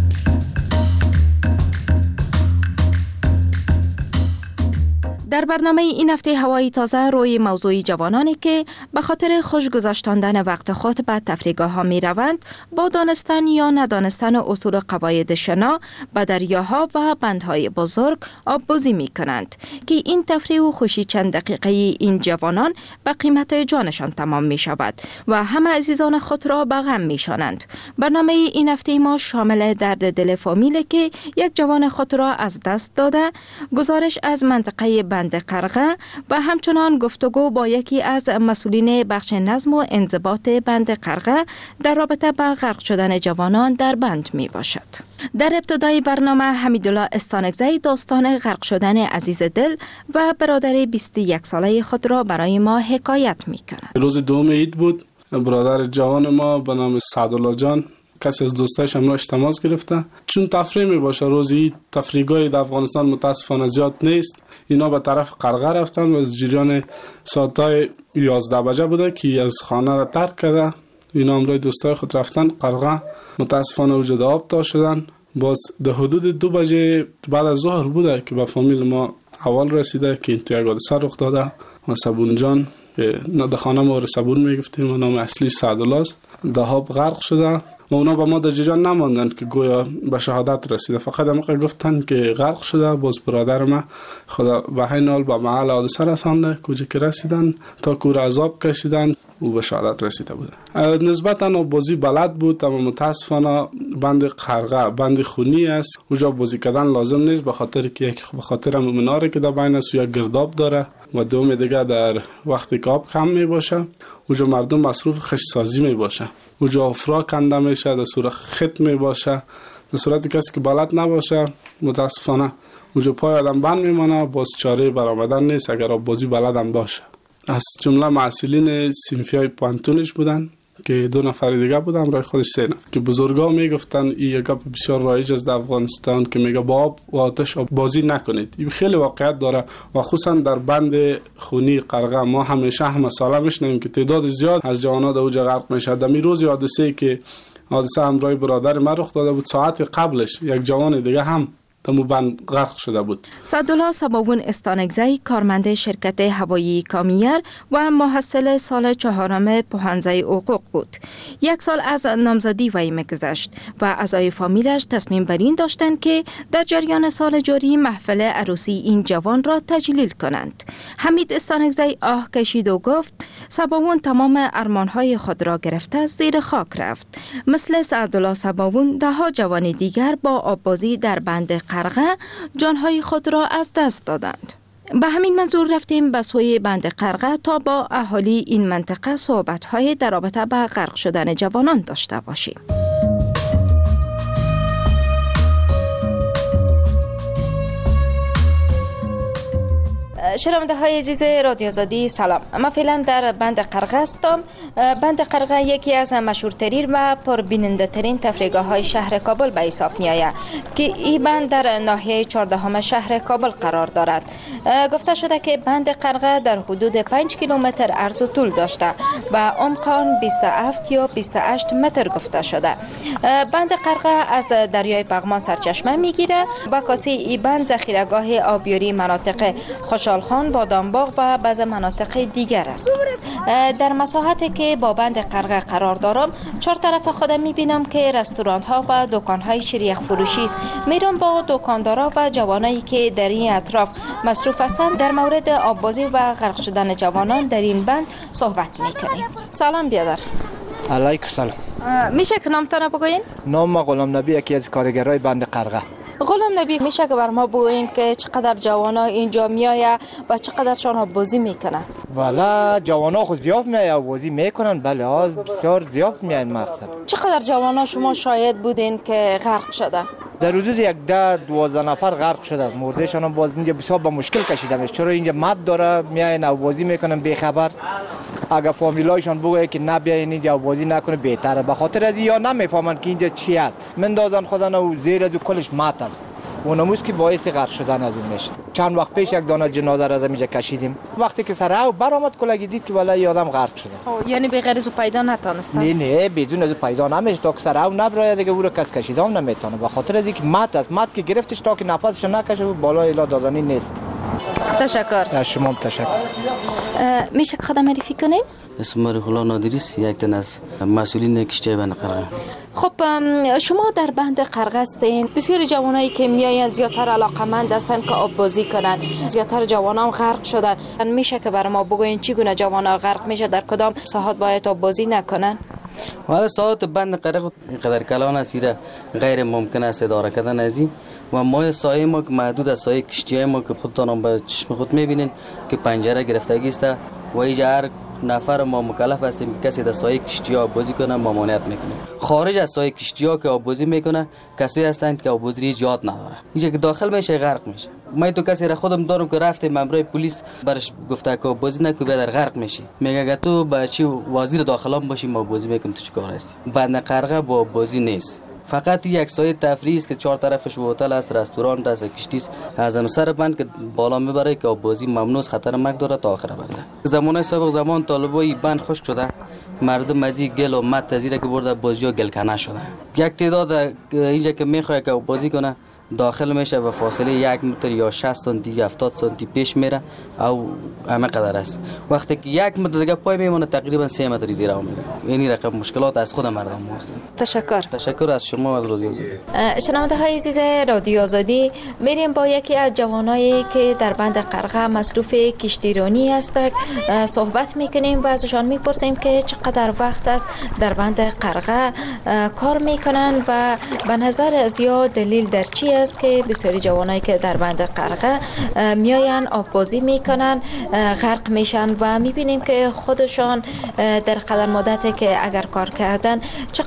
در برنامه این هفته هوای تازه روی موضوع جوانانی که به خاطر خوش گذاشتاندن وقت خود به تفریحگاه ها می روند با دانستن یا ندانستن اصول قواعد شنا به دریاها و بندهای بزرگ آببازی می کنند که این تفریح و خوشی چند دقیقه این جوانان به قیمت جانشان تمام می شود و همه عزیزان خود را به غم می شانند. برنامه این هفته ما شامل درد دل فامیل که یک جوان خود را از دست داده، گزارش از منطقه بند قرغه و همچنان گفتگو با یکی از مسئولین بخش نظم و انضباط بند قرغه در رابطه با غرق شدن جوانان در بند می باشد. در ابتدای برنامه حمیدالله استانکزی داستان غرق شدن عزیز دل و برادر بیست و یک ساله خود را برای ما حکایت می کند. روز دوم عید بود. برادر جوان ما به نام سعدالله جان کسی از دوستایش همراهش تماس گرفته، چون تفریح می باشه روز عید، تفریحگاهی در افغانستان متاسفانه زیاد نیست. اینا به طرف قرغه رفتن و از جریان ساعتای یازده بجه بوده که از خانه را ترک کرده. اینا همراه دوستای خود رفتن قرغه، متاسفانه وجود آب تا شدن. باز در حدود دو بجه بعد از ظهر بوده که به فامیل ما اول رسیده که این تو یک حادثه رخ داده و سبون جان، نه در خانه ما رو سبون میگفتیم و نام اصلی سعدالله است، در آب غرق شده و اونا با ما در جریان نماندن که گویا به شهادت رسیده، فقط هم گفتن که غرق شده. باز برادر ما خدا به هر حال به محل حادثه رسانده، کجا که رسیدن تا کور عذاب کشیدن او به شهادت رسیده بوده. نسبتا بازی بلد بود، اما متاسفانه بند قرغه بند خونی است، اونجا بازی کردن لازم نیست، به خاطر که یک به خاطر مناره که در بین است یک گرداب داره و دوم دیگه در وقتی که آب کم می باشه اونجا مردم مصروف خشت سازی می باشه، اونجا افرا کنده میشه، در صورت خط می باشه، در صورت کسی که بلد نباشه متاسفانه اونجا پای آدم بند میمانه، باز چاره برآمدن نیست اگر بازی بلد هم باشه. از جمله معسولین صنفی های پانتونش بودن که دو نفر دیگه بودن، رای خودش سه نفر که بزرگا میگفتن این یک گپ بسیار رایج است در افغانستان که میگه با آب و آتش بازی نکنید. این خیلی واقعیت داره و خصوصا در بند خونی قرغه ما همیشه هم سالا میشنیم که تعداد زیاد از جوانان در اوج غرق میشه. در روز حادثه که حادثه همراه برادر من رخ داده بود، ساعت قبلش یک جوان دیگه هم تمو بند غرق شده بود. سعدالله سباوون استانگزی کارمند شرکت هوایی کامیر و محصل سال چهارم پوهنځی حقوق بود. یک سال از نامزدی وی میگذشت و اعضای فامیلش تصمیم بر این داشتند که در جریان سال جاری محفل عروسی این جوان را تجلیل کنند. حمید استانگزی آه کشید و گفت سباوون تمام ارمانهای خود را گرفته زیر خاک رفت. مثل سعدالله سباوون ده ها جوان دیگر با آببازی در بند قرغه جانهای خود را از دست دادند. به همین منظور رفتیم به سوی بند قرغه تا با اهالی این منطقه صحبت‌های در رابطه با غرق شدن جوانان داشته باشیم. شنونده های عزیز رادیو آزادی سلام. من فعلا در بند قرغه هستم. بند قرغه یکی از مشهورترین و پربیننده ترین تفریحگاه های شهر کابل به حساب می آید که این بند در ناحیه چهاردهم شهر کابل قرار دارد. گفته شده که بند قرغه در حدود پنج کیلومتر عرض و طول داشته و عمق آن بیست و هفت یا بیست و هشت متر گفته شده. بند قرغه از دریای پغمان سرچشمه می گیره و کاسه این بند ذخیره‌گاه آبیاری مناطق خوشحال خان، بادامباغ و بعض مناطق دیگر است. در مساحتی که با بند قرغه قرار دارم چهار طرف خودم میبینم که رستوران ها و دکان های شیریخ فروشی است. میرم با دکاندارا و جوانایی که در این اطراف مصروف هستند در مورد آببازی و غرق شدن جوانان در این بند صحبت میکنیم. سلام بیادر. علیکم سلام. میشه که نامتان بگوین؟ نام ما غلام نبی، یکی از کارگرای بند قرغه. غلام نبی، میشه که بر ما بگوین که چقدر جوانا اینجا میآیه و چقدرشان بازی میکنن؟ والا جوانا خود زیاد میآیه بازی میکنن، بله از بسیار زیاد میآیه. مقصد چقدر جوانا شما شاهد بودین که غرق شدن؟ در حدود یک ده دوازده نفر غرق شده. مردهشان هم باز اینجا بسیار با مشکل کشیده میشه، چرا اینجا مد داره میآیه نو بازی میکنن بی خبر. اگر فامیلایشان بگه که نبیاین اینجا بازی نکنه بهتره، به خاطر از یا نمیفهمن که اینجا چی است، مندازن خودن و زیر دو کلش مات است. اونموز که باعث غرق شدن از اون میشه. چند وقت پیش یک دانه جنازه را اینجا کشیدیم، وقتی که سر او برآمد کلاگی دید که والله آدم غرق شده. یعنی به غیر از پیدا نتونستن؟ نه نه بدون از پیدا نمیشه، تا که سر او نبره دیگه او را کس کشیده هم نمیتونه، به خاطر از اینکه مات است. مات که گرفتش تا که نفسش نکشه بالا الا دادنی نیست. تشکر. از شما تشکر. میشه خودم معرفی کنین؟ اسم روح الله نادری است، یک تن از مسئولین کشتی بند قرغه. خب شما در بند قرغه هستین، بسیار جوانایی که میآیند زیادتر علاقمند هستند که آب بازی کنن، زیادتر جوانان غرق شدن. میشه که برای ما بگوین چگونه جوانا غرق میشه، در کدام ساحات باید آب بازی نکنن؟ حالا ساعت بند قرغه اینقدر کلان است که غیر ممکن است اداره کردن از این و ما سایه ما که محدود است، سایه کشتی ما که خودتان با چشم خود میبینین که پنجره گرفتگی است و اینجا هر نفر ما مکلف هستیم که کسی در سایه کشتی‌ها بازی کنه ممانعت میکنه. خارج از سایه کشتی‌ها که بازی میکنه کسی هستند که بازی یاد نداره، اینجا که داخل میشه غرق میشه. من تو کسی را خودم دارم که رفتم امروز پلیس برش گفته که بازی نکو بدر غرق میشی، میگه اگه تو با چی وزیر داخله باشی ما بازی میکنیم تو چیکار هستی. بند قرغه با بازی نیست، فقط یک سایه تفریحی است که چهار طرفش هتل است، رستوران است، کشتی است. از سر بند که بالا میبره که بازی ممنوع، خطر مرگ داره تا آخر بنده. زمانه سابق زمان طالبای بند خشک شده، مردم مزی گل و مد تزیره که برده بازی‌ها گلکنه شده. یک تعداد اینجا که میخواد که بازی کنه داخل میشه و فاصله یک متر یا شصت سانتی هفتاد سانتی پیش میره او همه قدر است. وقتی که یک متر دیگه پای میمونه تقریبا سه متر زیر آب میره. این رقم مشکلات از خود مردم هست. تشکر. تشکر از شما از رادیو آزادی. شنونده های عزیز رادیو آزادی، میریم با یکی از جوانایی که در بند قرغه مصروف کشتیرانی هستند صحبت میکنیم و ازشان میپرسیم که چقدر وقت است در بند قرغه کار میکنن و به نظر از یا دلیل در چی است که بسیاری جوانایی که در بند قرغه میاین آببازی میکنن غرق میشن و میبینیم که خودشان در قدر مدتی که اگر کار کردن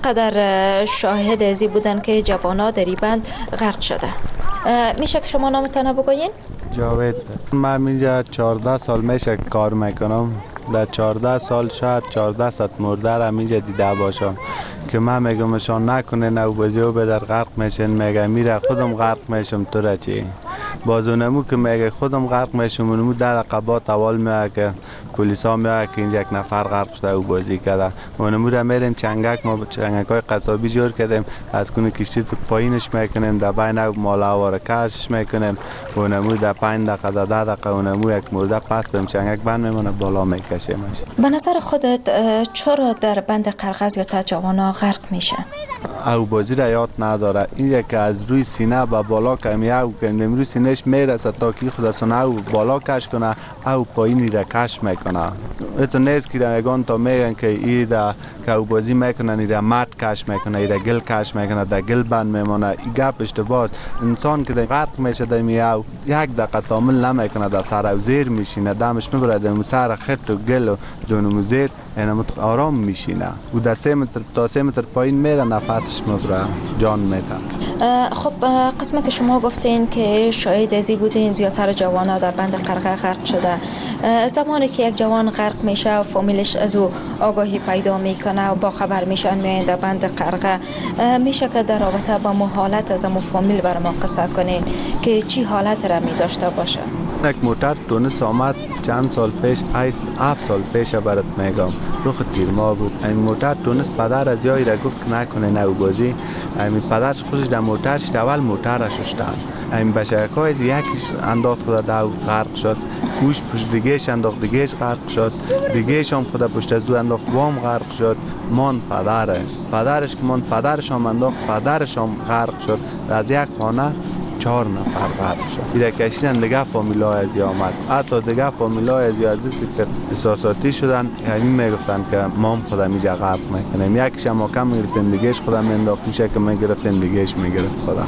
چقدر شاهد ازی بودن که جوانا در این بند غرق شده. میشه که شما نامتان بگوین؟ جاوید. من اینجا چهارده سال میشه کار میکنم. در چهارده سال شاید چهارده ست مرده را اینجا دیده باشم که من میگم شان نکنه نو بازی و به در غرق میشن، میگه میره خودم غرق میشم تو را چی؟ بازونمو که میگه خودم غرق میشم اونمو در قبات اول میگه که پلیس ها میگه که اینجا یک نفر غرق شده و بازی کرده. اونمو را میریم چنگک، ما چنگک های قصابی جور کردیم از کنه کشتی تو پایینش میکنیم در بین مالا و کشش میکنیم. اونمو در پایین دقیقه در ده دقیقه اونمو یک مرده پس بهم چنگک بند میمونه بالا میکشیمش. به نظر خودت چرا در بند قرغه زیادتر جوانا غرق میشه؟ او بازی را یاد نداره. این یک از روی سینه به بالا کمی او کنه روی سینهش میرسه تا کی خودشون او بالا کش کنه او پایینی را کش میکنه. اتو نیست که میگن تا میگن که ای دا که او بازی میکنن ایرا مات کش میکنه ایرا گل کش میکنه در گل بند میمونه. این گپ اشتباهه. انسان که در غرق میشه در میاو یک دقیقه تامل نمیکنه در سر او زیر میشینه دمش میبره در سر خط و گل و دونم زیر اینم آرام میشینه و در سه متر تا سه متر پایین میره نفسش میبره جان میده. خب قسمه که شما گفتین که شاهد ازی بودین زیادتر جوانا در بند قرغه غرق شده، زمانی که یک جوان غرق میشه و فامیلش از او آگاهی پیدا میکنه و با خبر میشن میاین در بند قرغه، میشه که در رابطه با مو حالت از مو فامیل بر ما قصه کنین که چی حالت را می داشته باشه؟ یک موتر تونس آمد چند سال پیش، هفت سال پیش برات میگم روخ تیرما بود. این موتر تونس پدر از یایی را گفت که نکنه نو بازی. این پدرش خودش در موترش اول موترش شدن. این بشرکای یکیش انداخت خدا دو غرق شد، گوش پشت دیگهش انداخت دیگهش غرق شد، دیگهش هم خدا پشت از دو انداخت وام غرق شد. من پدرش پدرش که من پدرش هم انداخت پدرش هم غرق شد. از یک خانه چهار نفر غرق شد. ایره کشیدن دیگه فامیلای ازی آمد. حتی دیگه فامیلای ازی ازی که احساساتی شدن همین میگفتن که مام خودم اینجا غرق میکنیم. یکیش هم کم میگرفتن دیگهش خودم مینداخت میشه که میگرفتن دیگهش میگرفت خودم.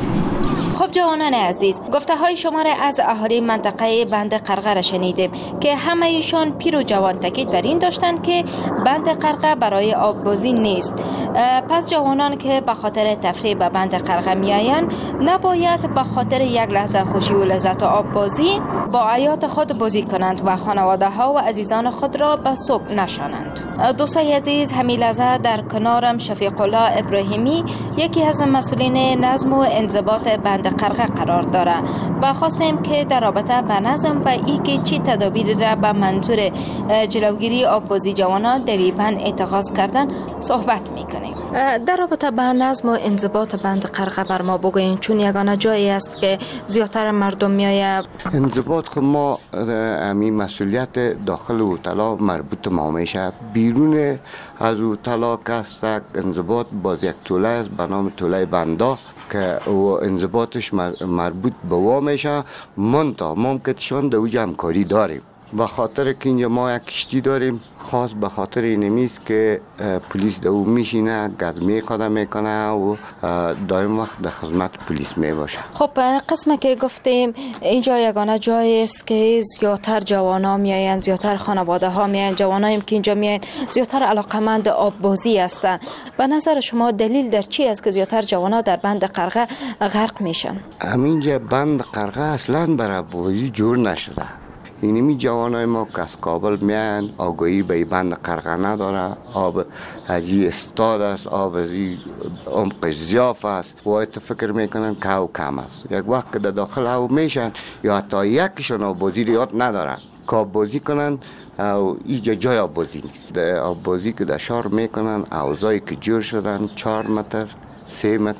خب جوانان عزیز، گفته های شما را از اهالی منطقه بند قرغه را شنیدیم که همه ایشان پیر و جوان تاکید بر این داشتند که بند قرغه برای آببازی نیست. پس جوانان که به خاطر تفریح به بند قرغه میآیند نباید به خاطر یک لحظه خوشی و لذت و آببازی با حیات خود بازی کنند و خانواده ها و عزیزان خود را به سوگ نشانند. دوستای عزیز، همین لحظه در کنارم شفیق الله ابراهیمی، یکی از مسئولین نظم و انضباط بند قرغه قرار داره و خواستیم که در رابطه به نظم و ای که چی تدابیر را به منظور جلوگیری آببازی جوانان در این بند اتخاذ کردن صحبت میکنیم. در رابطه به نظم و انضباط بند قرغه بر ما بگوین، چون یگانه جایی است که زیادتر مردم میآید. انضباط که ما همین مسئولیت داخل هتل مربوط ما میشه. بیرون از هتل کس انضباط باز یک توله است به نام توله بندا که و انضباطش مربوط به وا میشه. منتها ممکنشان در اوج همکاری داریم به خاطر که اینجا ما یک کشتی داریم خاص به خاطر اینمیست که پلیس در او میشینه گز میخواد میکنه و دایم وقت در خدمت پلیس میباشه. خب قسمه که گفتیم اینجا یگانه جایی است که زیادتر جوانا میایند، زیادتر خانواده ها میایند. جواناییم که اینجا میایند زیادتر علاقمند آببازی هستند. به نظر شما دلیل در چی است که زیادتر جوانا در بند قرغه غرق میشن؟ همینجا بند قرغه اصلا برای بازی جور نشده. اینمی جوانای ما که از کابل میان آگاهی به بند قرغه نداره. آب ازی استاد است، آب ازی عمق زیاف است و ایت فکر میکنن که او کم است. یک وقت که در داخل او میشن یا حتی یکیشون آببازی رو یاد ندارن که آببازی کنن او اینجا جای آببازی نیست. در آببازی که در شهر میکنن اوضاعی که جور شدن چهار متر، سه متر،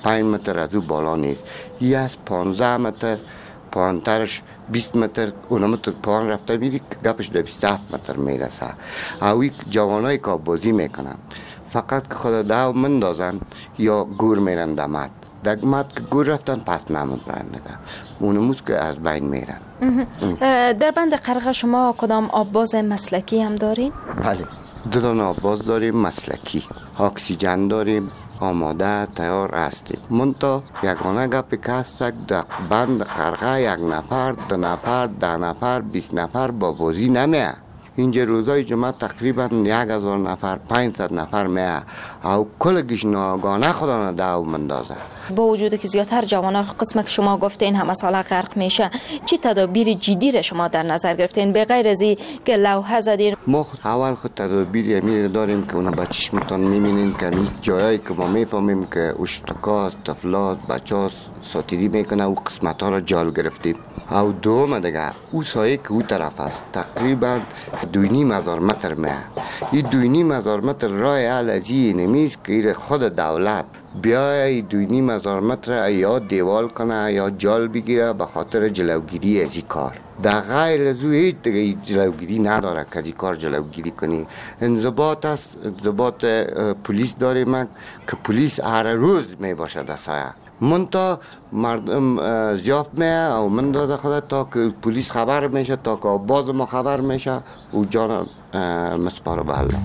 پنج متر از او بالا نیست. یه از پانزده متر پایین‌ترش بیست متر اونم تو پایین رفته میری گپش به بیست و هفت متر میرسه. اوی جوانای که بازی میکنن فقط که خود داو مندازن یا گور میرن دمت دگمت که گور رفتن پس نمیدونن دیگه اونموز که از بین میرن. در بند قرغه شما کدام آبباز مسلکی هم دارین؟ بله دو تا آبباز داریم مسلکی، اکسیژن داریم، آماده تیار هستیم. منتها یگانه گپی که هست در بند قرغه یک نفر دو نفر ده نفر بیست نفر با بازی نمیه. اینجا روزای جمعه تقریبا یک هزار نفر پانصد نفر میه او کلگیش ناگانه خدا داو مندازه. با وجود که زیادتر جوانان قسم که شما گفتین همه ساله غرق میشه، چی تدابیر جدی را شما در نظر گرفتین به غیر از که لوحه زدین؟ ما اول خود تدابیر امیر داریم که اونا با چشمتان میبینین که جایی که ما میفهمیم که اشتکاست طفلات بچه‌هاست ساتیری میکنه او قسمت ها را جال گرفتیم. او دوم دیگه او سایه که او طرف است تقریبا دوی نیم هزار متر میه. این دوی نیم هزار متر راه حل از این نمیست که خود دولت بیای دوی نیم هزار متر یا دیوال کنه یا جال بگیره به خاطر جلوگیری از این کار. در غیر از او هیچ دیگه جلوگیری نداره که از این کار جلوگیری کنی. انضباط است، انضباط پلیس داریم که پلیس هر روز می باشه در سایه. منتها مردم زیاف میه او من داده خدا تا که پلیس خبر میشه تا که باز ما خبر میشه او جان مسپاره به الله.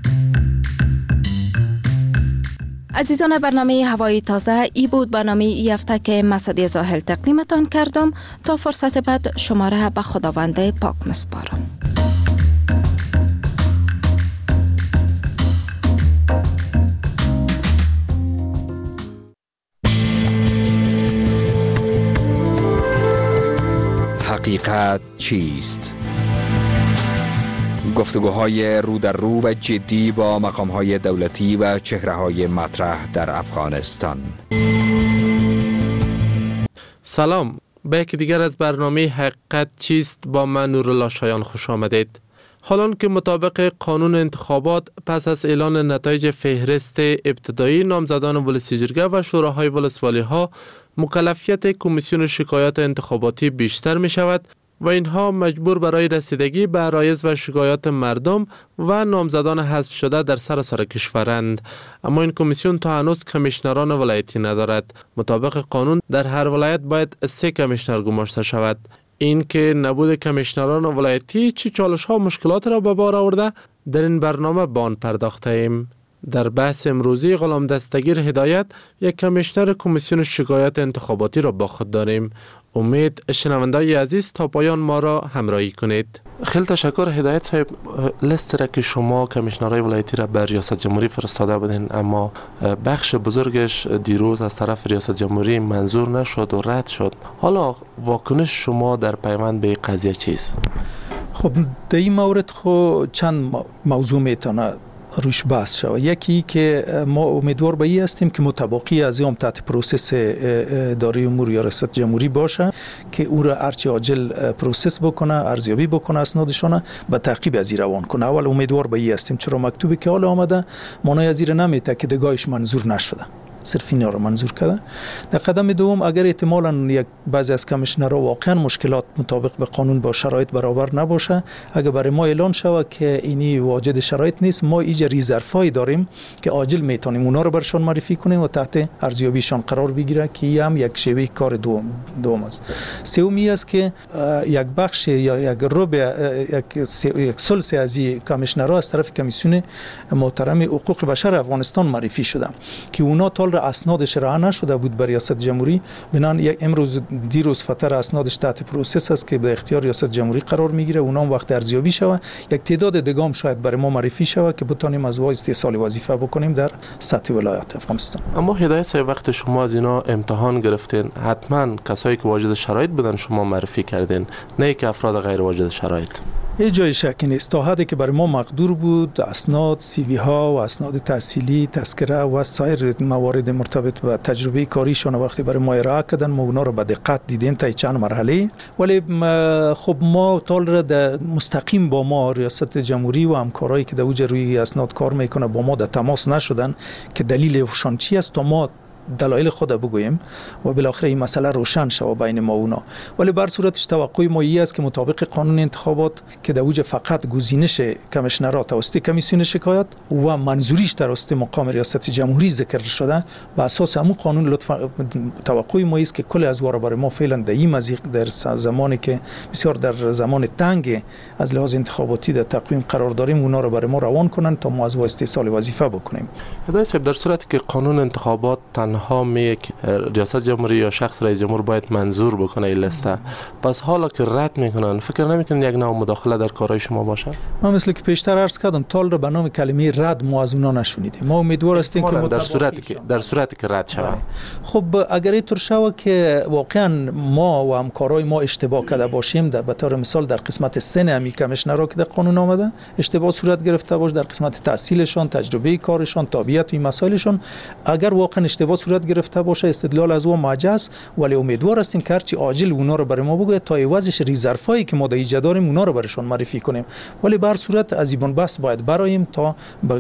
عزیزان برنامه هوای تازه ای بود برنامه ای هفته که مسعدی زاهل تقدیمتان کردم. تا فرصت بعد شما را به خداوند پاک مسپارم. حقیقت چیست؟ گفتگوهای رو در رو و جدی با مقامهای دولتی و چهره‌های مطرح در افغانستان. سلام، به یک دیگر از برنامه حقیقت چیست با من نورالله شایان خوش آمدید. حالان که مطابق قانون انتخابات پس از اعلان نتایج فهرست ابتدایی نامزدان ولسیجرگه و شوراهای ولسوالی ها مکلفیت کمیسیون شکایات انتخاباتی بیشتر می شود و اینها مجبور برای رسیدگی به عرایض و شکایات مردم و نامزدان حذف شده در سراسر کشورند. اما این کمیسیون تا هنوز کمیشنران ولایتی ندارد. مطابق قانون در هر ولایت باید سه کمیشنر گماشته شود. این که نبود کمیشنران ولایتی چه چالش ها و مشکلات را به بار آورده در این برنامه به آن پرداخته ایم. در بحث امروزی غلام دستگیر هدایت یک کمیشنر کمیسیون شکایات انتخاباتی را با خود داریم. امید شنونده عزیز تا پایان ما را همراهی کنید. خیلی تشکر هدایت صاحب. لیست را که شما کمیشنرهای ولایتی را به ریاست جمهوری فرستاده بودین اما بخش بزرگش دیروز از طرف ریاست جمهوری منظور نشد و رد شد. حالا واکنش شما در پیوند به قضیه چیست؟ خب در این مورد خو چند موضوع میتونه روش بحث شود. یکی که ما امیدوار به این هستیم که متباقی از این تحت پروسس اداره امور یا ریاست جمهوری باشه که او را هرچی عاجل پروسس بکنه، ارزیابی بکنه، اسنادشون به تعقیب از این روان کنه. اول امیدوار به این هستیم چرا مکتوبی که حالا آمده مانای از این نمیته که دگاهش منظور نشده، صرف اینا رو منظور کرده. در قدم دوم اگر احتمالاً یک بعضی از کمیشنرها واقعا مشکلات مطابق به قانون با شرایط برابر نباشه، اگر برای ما اعلان شود که اینی واجد شرایط نیست، ما ایجا ریزرفای داریم که عاجل میتونیم اونا رو برشان معرفی کنیم و تحت ارزیابیشان قرار بگیره که هم یک شیوه کار دوم دوم است. سومی است که یک بخش یا یک ربع یک یک ثلث از این کمیشنرها از طرف کمیسیون محترم حقوق بشر افغانستان معرفی شدن که اونا تا اسنادش راه نشده بود بر ریاست جمهوری. بنان یک امروز دیروز فتره اسنادش تحت پروسس است که به اختیار ریاست جمهوری قرار میگیره. اونام وقت ارزیابی شود یک تعداد دگام شاید برای ما معرفی شود که بتونیم از وای استحصال وظیفه بکنیم در سطح ولایت افغانستان. اما هدایت صاحب وقت شما از اینا امتحان گرفتین حتما کسایی که واجد شرایط بودن شما معرفی کردین، نه که افراد غیر واجد شرایط. هیچ جای شکی نیست. تا حدی که برای ما مقدور بود اسناد، سی وی ها و اسناد تحصیلی، تذکره و سایر موارد مرتبط با تجربه کاریشون وقتی برای ما ارائه کردن ما اونا رو به دقت دیدیم تا چند مرحله. ولی خب ما طال مستقیم با ما ریاست جمهوری و همکارایی که در اوج روی اسناد کار میکنه با ما در تماس نشدن که دلیلشان چی است تا ما دلایل خود بگوییم و بالاخره این مسئله روشن شود بین ما و اونا. ولی بر صورتش توقع ما این است که مطابق قانون انتخابات که در اوج فقط گزینش کمیشنرها توسط کمیسیون شکایت و منظوریش توسط مقام ریاست جمهوری ذکر شده، و اساس همون قانون لطفا توقع ما است که کل ازوار برای ما فعلا در این مزیق در زمانی که بسیار در زمان تنگ از لحاظ انتخاباتی در تقویم قرار داریم اونا رو برای ما روان کنن تا ما از واسطه استئصال وظیفه بکنیم. در صورتی که قانون انتخابات تنها میگه ریاست جمهوری یا شخص رئیس جمهور باید منظور بکنه این لسته، پس حالا که رد میکنن فکر نمیکنن یک نوع مداخله در کارهای شما باشه؟ ما مثل که پیشتر عرض کردم تال رو به نام کلمه رد ما از اونا نشنیدیم. ما امیدوار هستیم که در صورتی که در صورتی که رد شود. خب اگر اینطور شود که واقعا ما و همکارای ما اشتباه کرده باشیم، در به طور مثال در قسمت سن امی کمیشنرها که در قانون آمده اشتباه صورت گرفته باشه، در قسمت تحصیلشان، تجربه کارشان، تابعیت و مسائلشان اگر واقعا اشتباه صورت گرفته باشه استدلال از او معجز، ولی امیدوار هستیم که هرچی عاجل اونا رو برای ما بگه تا عوضش ریزرفایی که ما در ایجاد داریم اونا رو برایشان معرفی کنیم. ولی بر صورت از این بس باید برایم تا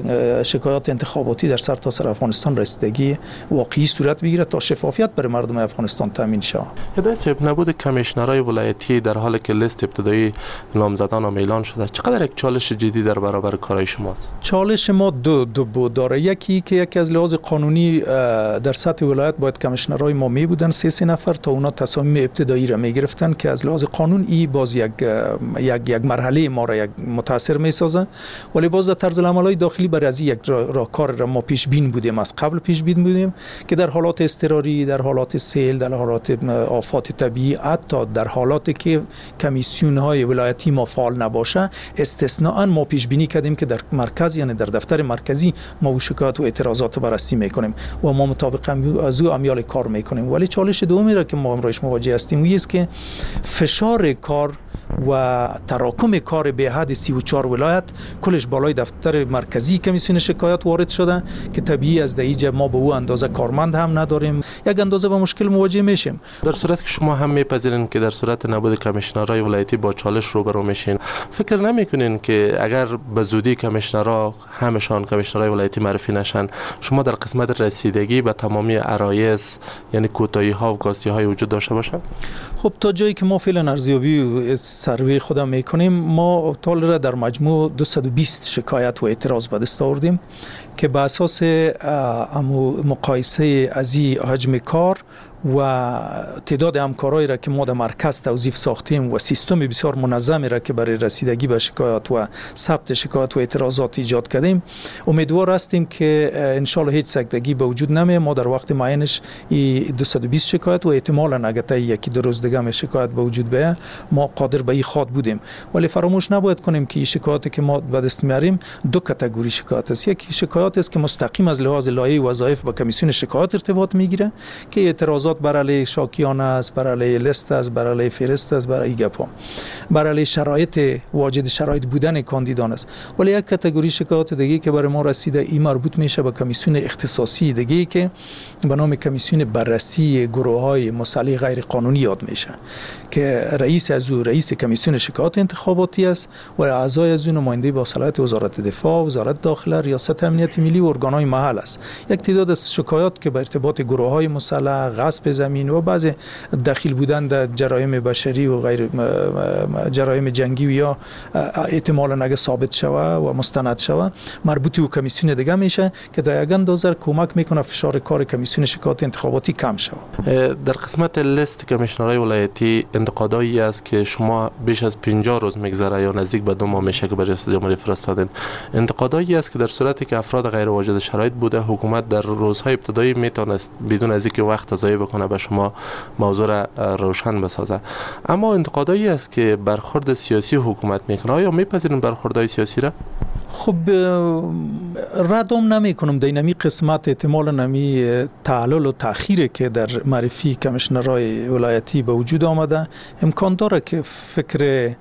شکایات انتخاباتی در سرتاسر سر افغانستان رسیدگی واقعی صورت بگیره تا شفافیت برای مردم افغانستان تامین شود. هدایت نبود کمیشنرای ولایتی در حالی که لیست ابتدایی نامزدان هم اعلان شده چقدر یک چالش جدی در برابر کارهای شماست؟ چالش ما دو دو بود داره. یکی که یکی از لحاظ قانونی در سطح ولایت باید کمیشنرای ما می بودن سه سه نفر تا اونا تصامیم ابتدایی را می گرفتن که از لحاظ قانون ای باز یک یک یک مرحله ما را یک متاثر می سازه، ولی باز در طرز العملای داخلی برای از یک راهکار را ما پیش بین بودیم، از قبل پیش بین بودیم که در حالات اضطراری، در حالات سیل، در حالات آفات طبیعی، حتی در حالاتی که کمیسیون های ولایتی ما فعال نباشه استثناء ما پیش بینی کردیم که در مرکز یعنی در دفتر مرکزی ما شکایت و اعتراضات بررسی میکنیم و ما مطابق از او امیال کار میکنیم. ولی چالش دومی را که ما امروز مواجه هستیم این است که فشار کار و تراکم کار به حد سی و چهار ولایت کلش بالای دفتر مرکزی کمیسیون شکایت وارد شده که طبیعی از دیجه ما به او اندازه کارمند هم نداریم، یک اندازه با مشکل مواجه میشیم. در صورتی که شما هم میپذیرین که در صورت نبود کمیشنرهای ولایتی با چالش روبرو میشین، فکر نمیکنین که اگر به زودی کمیشنرها همشان کمیشنرهای ولایتی معرفی نشن شما در قسمت رسیدگی به تمامی عرایض یعنی کوتاهی ها و کاستی های وجود داشته باشه؟ خب تا جایی که ما فعلا ارزیابی و سروی خودم میکنیم ما تال را در مجموع دویست و بیست شکایت و اعتراض به دست آوردیم که به اساس مقایسه از این حجم کار و تعداد همکارایی را که ما در مرکز توظیف ساختیم و سیستم بسیار منظمی را که برای رسیدگی به شکایت و ثبت شکایت و اعتراضات ایجاد کردیم امیدوار هستیم که ان شاء الله هیچ سکتگی به وجود نمیاد. ما در وقت معینش دویست و بیست شکایت و احتمالاً اگه تا یکی دو روز دیگه شکایت به وجود بیاد ما قادر به این خواد بودیم. ولی فراموش نباید کنیم که این شکایاتی که ما به دست میاریم دو کاتگوری شکایت است. یک شکایت است که مستقیم از لحاظ لایحه وظایف با کمیسیون شکایت ارتباط میگیره که اعتراضات بر علیه شاکیان است، بر علیه لیست است، بر علیه فهرست است، بر علیه گپا، بر علیه شرایط واجد شرایط بودن کاندیدان است. ولی یک کاتگوری شکایات دیگه که برای ما رسیده این مربوط میشه به کمیسیون اختصاصی دیگه که به نام کمیسیون بررسی گروه‌های مسئله غیر قانونی یاد میشه که رئیس از او رئیس کمیسیون شکایات انتخاباتی است و اعضای از اون نماینده با صلاحیت وزارت دفاع، وزارت داخله، ریاست امنیت ملی و ارگان‌های محل است. یک تعداد از شکایات که به ارتباط گروه‌های مسلح، غصب زمین و بعض دخیل بودن در جرایم بشری و غیر جرایم جنگی و یا احتمالاً اگه ثابت شوه و مستند شوه مربوط به کمیسیون دیگه میشه که در یک اندازه کمک میکنه فشار کار کمیسیون شکایات انتخاباتی کم شوه. در قسمت لیست کمیشنرهای ولایتی انتقادایی است که شما بیش از پنجاه روز میگذره یا نزدیک به دو ماه میشه که برای ریاست جمهوری فرستادین. انتقادایی است که در صورتی که افراد غیر واجد شرایط بوده حکومت در روزهای ابتدایی میتونست بدون از اینکه وقت ضایع بکنه به شما موضوع را روشن بسازه. اما انتقادایی است که برخورد سیاسی حکومت میکنه. آیا میپذیرین برخوردهای سیاسی را؟ خب ردم نمی کنم در این قسمت احتمال نمی تعلل و تأخیر که در معرفی کمیشنرهای ولایتی به وجود آمده امکان داره که فکر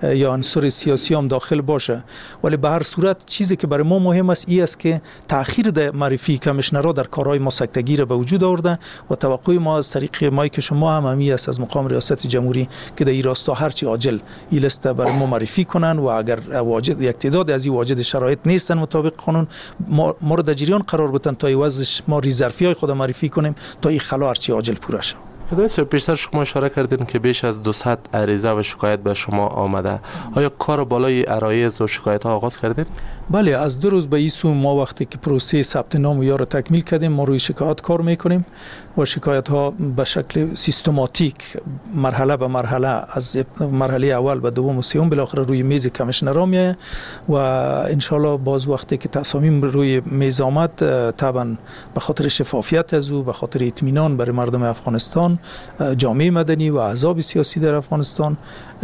یا عنصر سیاسی هم داخل باشه، ولی به هر صورت چیزی که برای ما مهم است این است که تأخیر در معرفی کمیشنرها در کارهای ما سکتگی را به وجود آورده و توقع ما از طریق مایک شما هم همی است از مقام ریاست جمهوری که در این راستا هرچی عاجل این لیست برای ما معرفی کنن و اگر واجد یک تعداد از این واجد شرایط نیستن مطابق قانون ما ما را در جریان قرار بدن تا ایوازش ما ریزرفی های خود معرفی کنیم تا این خلا هرچی عاجل پوره شود. خدایسو پیشتر شما اشاره کردین که بیش از دویست عریضه و شکایت به شما آمده. آیا کار بالای عرایض و شکایت ها آغاز کردین؟ بله، از دو روز به این سو ما وقتی که پروسه ثبت نام و یا را تکمیل کردیم ما روی شکایت کار میکنیم و شکایت ها به شکل سیستماتیک مرحله به مرحله از مرحله اول به دوم و سوم بالاخره روی میز کمیشنرها میاد و ان شاء الله باز وقتی که تصامیم روی میز آمد طبعا به خاطر شفافیت از او، به خاطر اطمینان برای مردم افغانستان، جامعه مدنی و احزاب سیاسی در افغانستان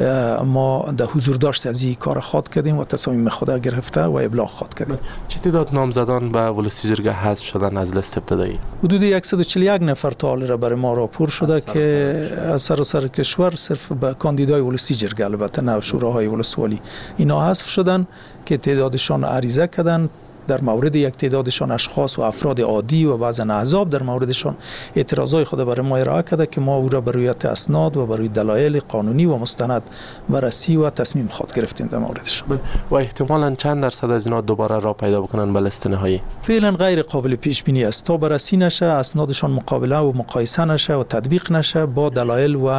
ما در حضور داشت از این کار خواهد کردیم و تصامیم خود گرفته و ابلاغ خواهد کردیم. چه تعداد نامزدان به ولسی جرگه حذف شدن از لیست ابتدایی؟ حدود صد و چهل و یک نفر تا حال را برای ما راپور شده که از سراسر کشور صرف به کاندیدای ولسی جرگه البته نه شوراهای ولسوالی اینا حذف شدن که تعدادشان عریضه کردن. در مورد یک تعدادشان اشخاص و افراد عادی و بعضا احزاب در موردشان اعتراضای خود برای ما ارائه کرده که ما او را بر روی اسناد و بر روی دلایل قانونی و مستند بررسی و تصمیم خود گرفتیم در موردشان. و احتمالاً چند درصد از اینا دوباره را پیدا بکنن به لیست نهایی؟ فعلا غیر قابل پیش بینی است تا بررسی نشه، اسنادشان مقابله و مقایسه نشه و تطبیق نشه با دلایل و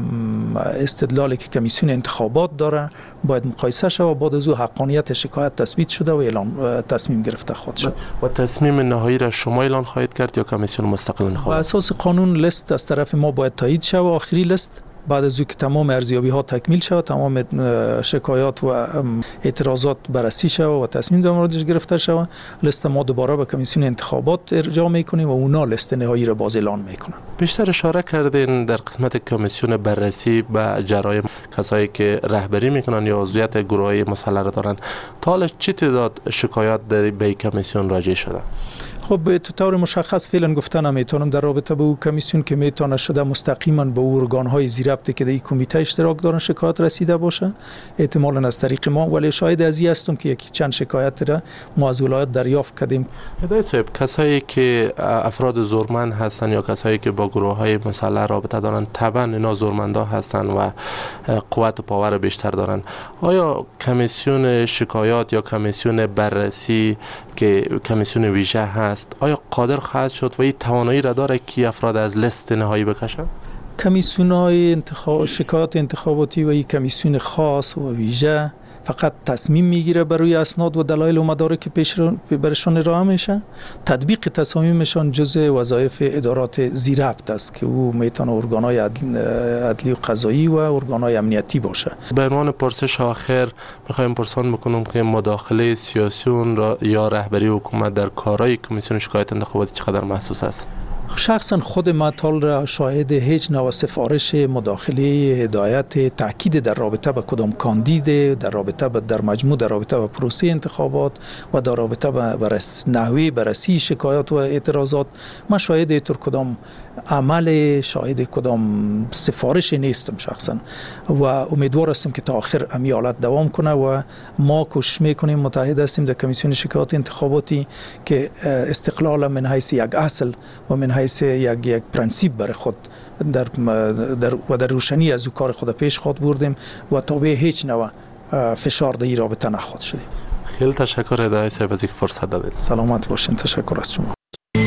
استدلالی که کمیسیون انتخابات داره باید مقایسه شه و بعد از او حقانیت شکایت تثبیت شده و اعلام تصمیم گرفته خواهد شد. و تصمیم نهایی را شما اعلان خواهید کرد یا کمیسیون مستقل انتخابات؟ بر اساس قانون لیست از طرف ما باید تایید شه و آخری لیست بعد از او که تمام ارزیابی ها تکمیل شود، تمام شکایات و اعتراضات بررسی شود و تصمیم در موردش گرفته شود، لیست ما دوباره به کمیسیون انتخابات ارجاع میکنیم و اونا لیست نهایی را باز اعلان میکنن. بیشتر اشاره کردین در قسمت کمیسیون بررسی به جرایم کسایی که رهبری میکنن یا عضویت گروه‌های مسلح دارن. تا حالا چه تعداد شکایات در به کمیسیون راجع شده؟ خب به طور مشخص فعلا گفتن نمیتونم در رابطه با او کمیسیون که میتونه شده مستقیما به ارگان‌های زیربطی که در این کمیته اشتراک دارن شکایت رسیده باشه، احتمالاً از طریق ما، ولی شاهد از این هستم که یکی چند شکایت را ما از ولایت دریافت کردیم. هدایت صاحب، کسایی که افراد زورمند هستن یا کسایی که با گروه‌های مسلح رابطه دارن طبعا اینا زورمندا هستن و قوت و پاور بیشتر دارن. آیا کمیسیون شکایات یا کمیسیون بررسی که کمیسیون ویژه هست آیا قادر خواهد شد و این توانایی را داره که افراد از لیست نهایی بکشن؟ کمیسیون‌های انتخاب شکایات انتخاباتی و این کمیسیون خاص و ویژه فقط تصمیم میگیره برای اسناد و دلایل و مدارک که پیش برشان ارائه میشه. تطبیق تصامیمشان جزء وظایف ادارات زیربط است که او میتونه ارگان‌های عدلی و قضایی و ارگان‌های امنیتی باشه. به عنوان پرسش آخر میخوایم پرسان بکنم که مداخله سیاسیون را یا رهبری حکومت در کارهای کمیسیون شکایت انتخاباتی چقدر محسوس است؟ شخصا خود مطال را شاهد هیچ نوع سفارش مداخله هدایت تاکید در رابطه با کدام کاندید در رابطه با در مجموع در رابطه با پروسه انتخابات و در رابطه با نحوه بررسی شکایات و اعتراضات ما شاهد تر کدام عمل شاهد کدام سفارش نیستم شخصا و امیدوار هستم که تا آخر امی حالت دوام کنه و ما کوشش میکنیم متحد هستیم در کمیسیون شکایات انتخاباتی که استقلال من حیث یک اصل و من حیث یک یک پرنسیپ بر خود در, در و در روشنی از او کار خود پیش خود بردیم و تابع هیچ نوع فشار در این رابطه نخواهد شدیم. خیلی تشکر هدایت صاحب از اینکه فرصت دادید. سلامت باشین. تشکر از شما.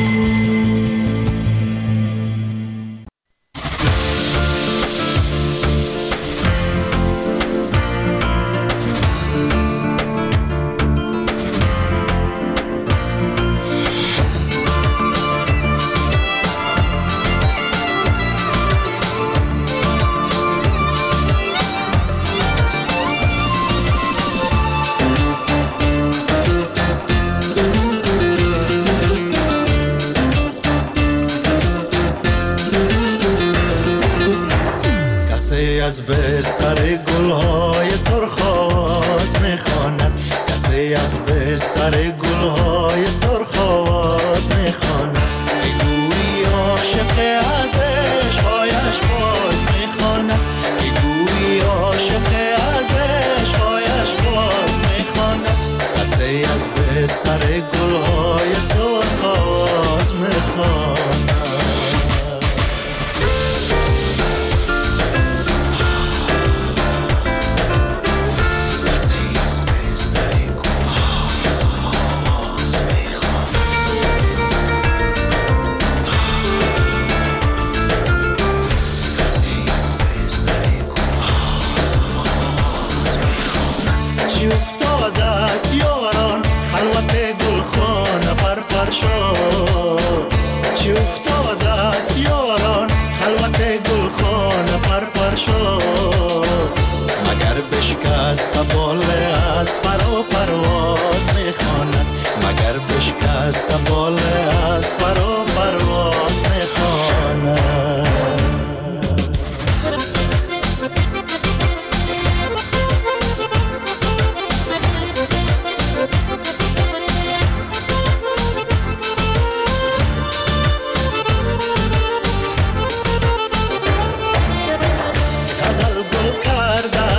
از بستر گلهای سرخاز میخواند، کسی از بستر گلهای سرخاز میخواند. ای گویی عاشق از عشقهایش باز میخواند، ای گویی عاشق از بستر گلهای سرخ آواز میخوانم. چی افتاده است یاران خلوت گلخانه پر پر شد، چی افتاده است یاران خلوت گلخانه پر پر شد، مگر بشکست بال از پر و پرواز میخواند، مگر بشکست بال از پر و پرواز میخواند.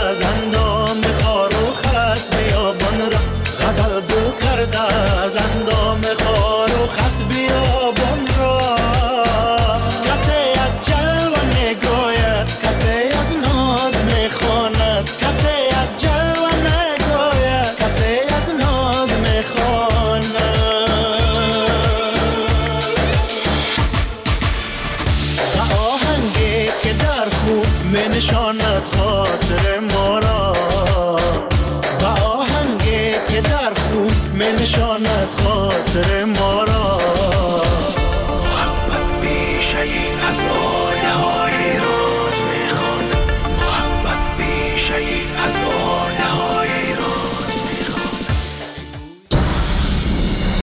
Zando